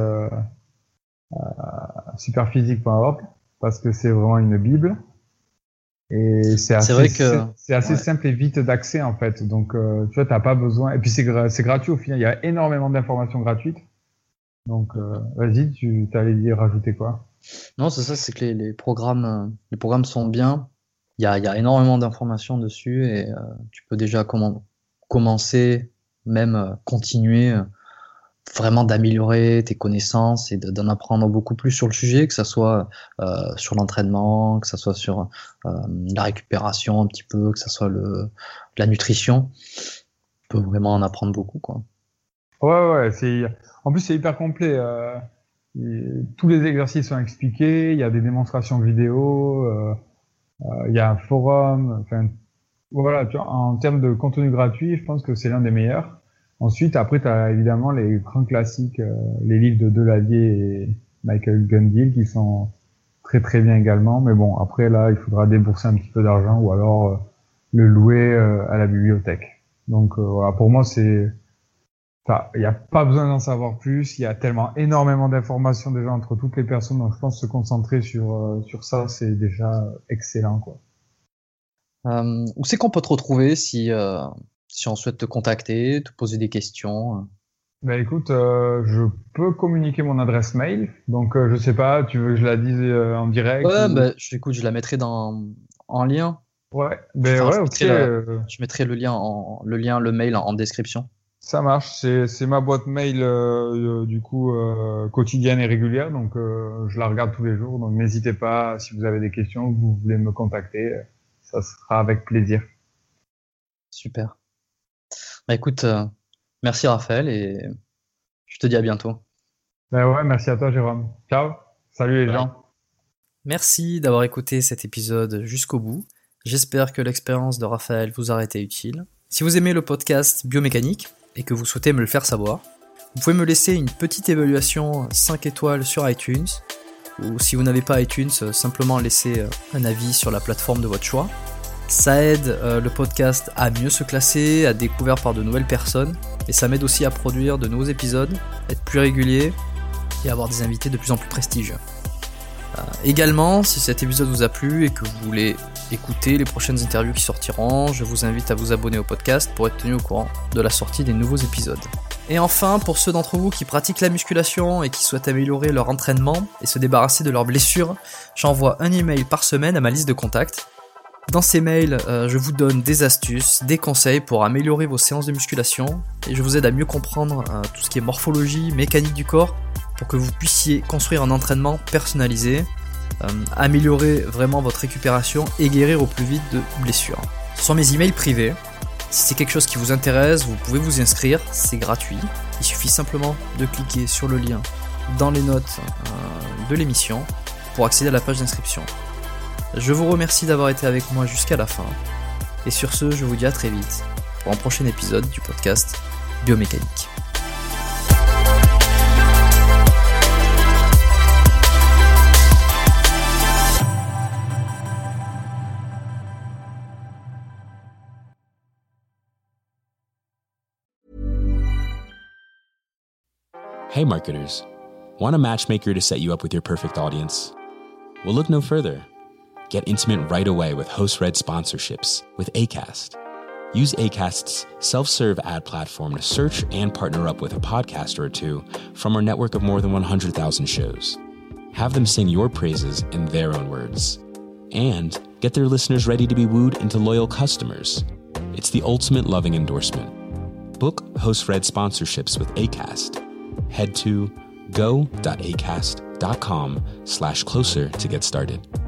superphysique.org parce que c'est vraiment une bible et c'est assez simple et vite d'accès en fait. Donc, tu vois, t'as pas besoin. Et puis c'est gratuit au final. Il y a énormément d'informations gratuites. Donc, vas-y, tu t'allais dire rajouter quoi? Non, c'est ça, c'est que les programmes sont bien. Il y a énormément d'informations dessus et tu peux déjà commencer, même continuer vraiment d'améliorer tes connaissances et d'en apprendre beaucoup plus sur le sujet, que ça soit sur l'entraînement, que ça soit sur la récupération un petit peu, que ça soit la nutrition. Tu peux vraiment en apprendre beaucoup, quoi. Ouais, en plus c'est hyper complet. Tous les exercices sont expliqués, il y a des démonstrations vidéo, il y a un forum. Enfin, voilà, tu vois, en termes de contenu gratuit, je pense que c'est l'un des meilleurs. Ensuite, après, tu as évidemment les grands classiques, les livres de Deladier et Michael Gundil qui sont très très bien également. Mais bon, après là, il faudra débourser un petit peu d'argent ou alors le louer à la bibliothèque. Donc voilà, pour moi, il n'y a pas besoin d'en savoir plus. Il y a tellement énormément d'informations déjà entre toutes les personnes. Donc je pense se concentrer sur ça, c'est déjà excellent, quoi. Où c'est qu'on peut te retrouver si on souhaite te contacter, te poser des questions? Ben écoute, je peux communiquer mon adresse mail. Donc je sais pas, tu veux que je la dise en direct? Ouais, bah, je la mettrai en lien. Ouais, ben ouais, ok. Je mettrai le mail en description. Ça marche, c'est ma boîte mail du coup quotidienne et régulière, donc je la regarde tous les jours. Donc n'hésitez pas, si vous avez des questions, vous voulez me contacter, ça sera avec plaisir. Super. Bah écoute, merci Raphaël et je te dis à bientôt. Ben ouais, merci à toi Jérôme. Ciao, salut les gens. Merci d'avoir écouté cet épisode jusqu'au bout. J'espère que l'expérience de Raphaël vous aura été utile. Si vous aimez le podcast Biomécanique et que vous souhaitez me le faire savoir, vous pouvez me laisser une petite évaluation 5 étoiles sur iTunes, ou si vous n'avez pas iTunes, simplement laisser un avis sur la plateforme de votre choix. Ça aide le podcast à mieux se classer, à être découvert par de nouvelles personnes, et ça m'aide aussi à produire de nouveaux épisodes, être plus régulier et avoir des invités de plus en plus prestigieux. Également, si cet épisode vous a plu et que vous voulez écouter les prochaines interviews qui sortiront, je vous invite à vous abonner au podcast pour être tenu au courant de la sortie des nouveaux épisodes. Et enfin, pour ceux d'entre vous qui pratiquent la musculation et qui souhaitent améliorer leur entraînement et se débarrasser de leurs blessures, j'envoie un email par semaine à ma liste de contacts. Dans ces mails, je vous donne des astuces, des conseils pour améliorer vos séances de musculation et je vous aide à mieux comprendre tout ce qui est morphologie, mécanique du corps pour que vous puissiez construire un entraînement personnalisé, améliorer vraiment votre récupération et guérir au plus vite de blessures. Ce sont mes emails privés. Si c'est quelque chose qui vous intéresse, vous pouvez vous inscrire, c'est gratuit. Il suffit simplement de cliquer sur le lien dans les notes de l'émission pour accéder à la page d'inscription. Je vous remercie d'avoir été avec moi jusqu'à la fin Et sur ce, je vous dis à très vite pour un prochain épisode du podcast Biomécanique. Hey marketers, want a matchmaker to set you up with your perfect audience? Well, look no further. Get intimate right away with host-read sponsorships with Acast. Use Acast's self-serve ad platform to search and partner up with a podcaster or two from our network of more than 100,000 shows. Have them sing your praises in their own words. And get their listeners ready to be wooed into loyal customers. It's the ultimate loving endorsement. Book host-read sponsorships with Acast. Head to go.acast.com/closer to get started.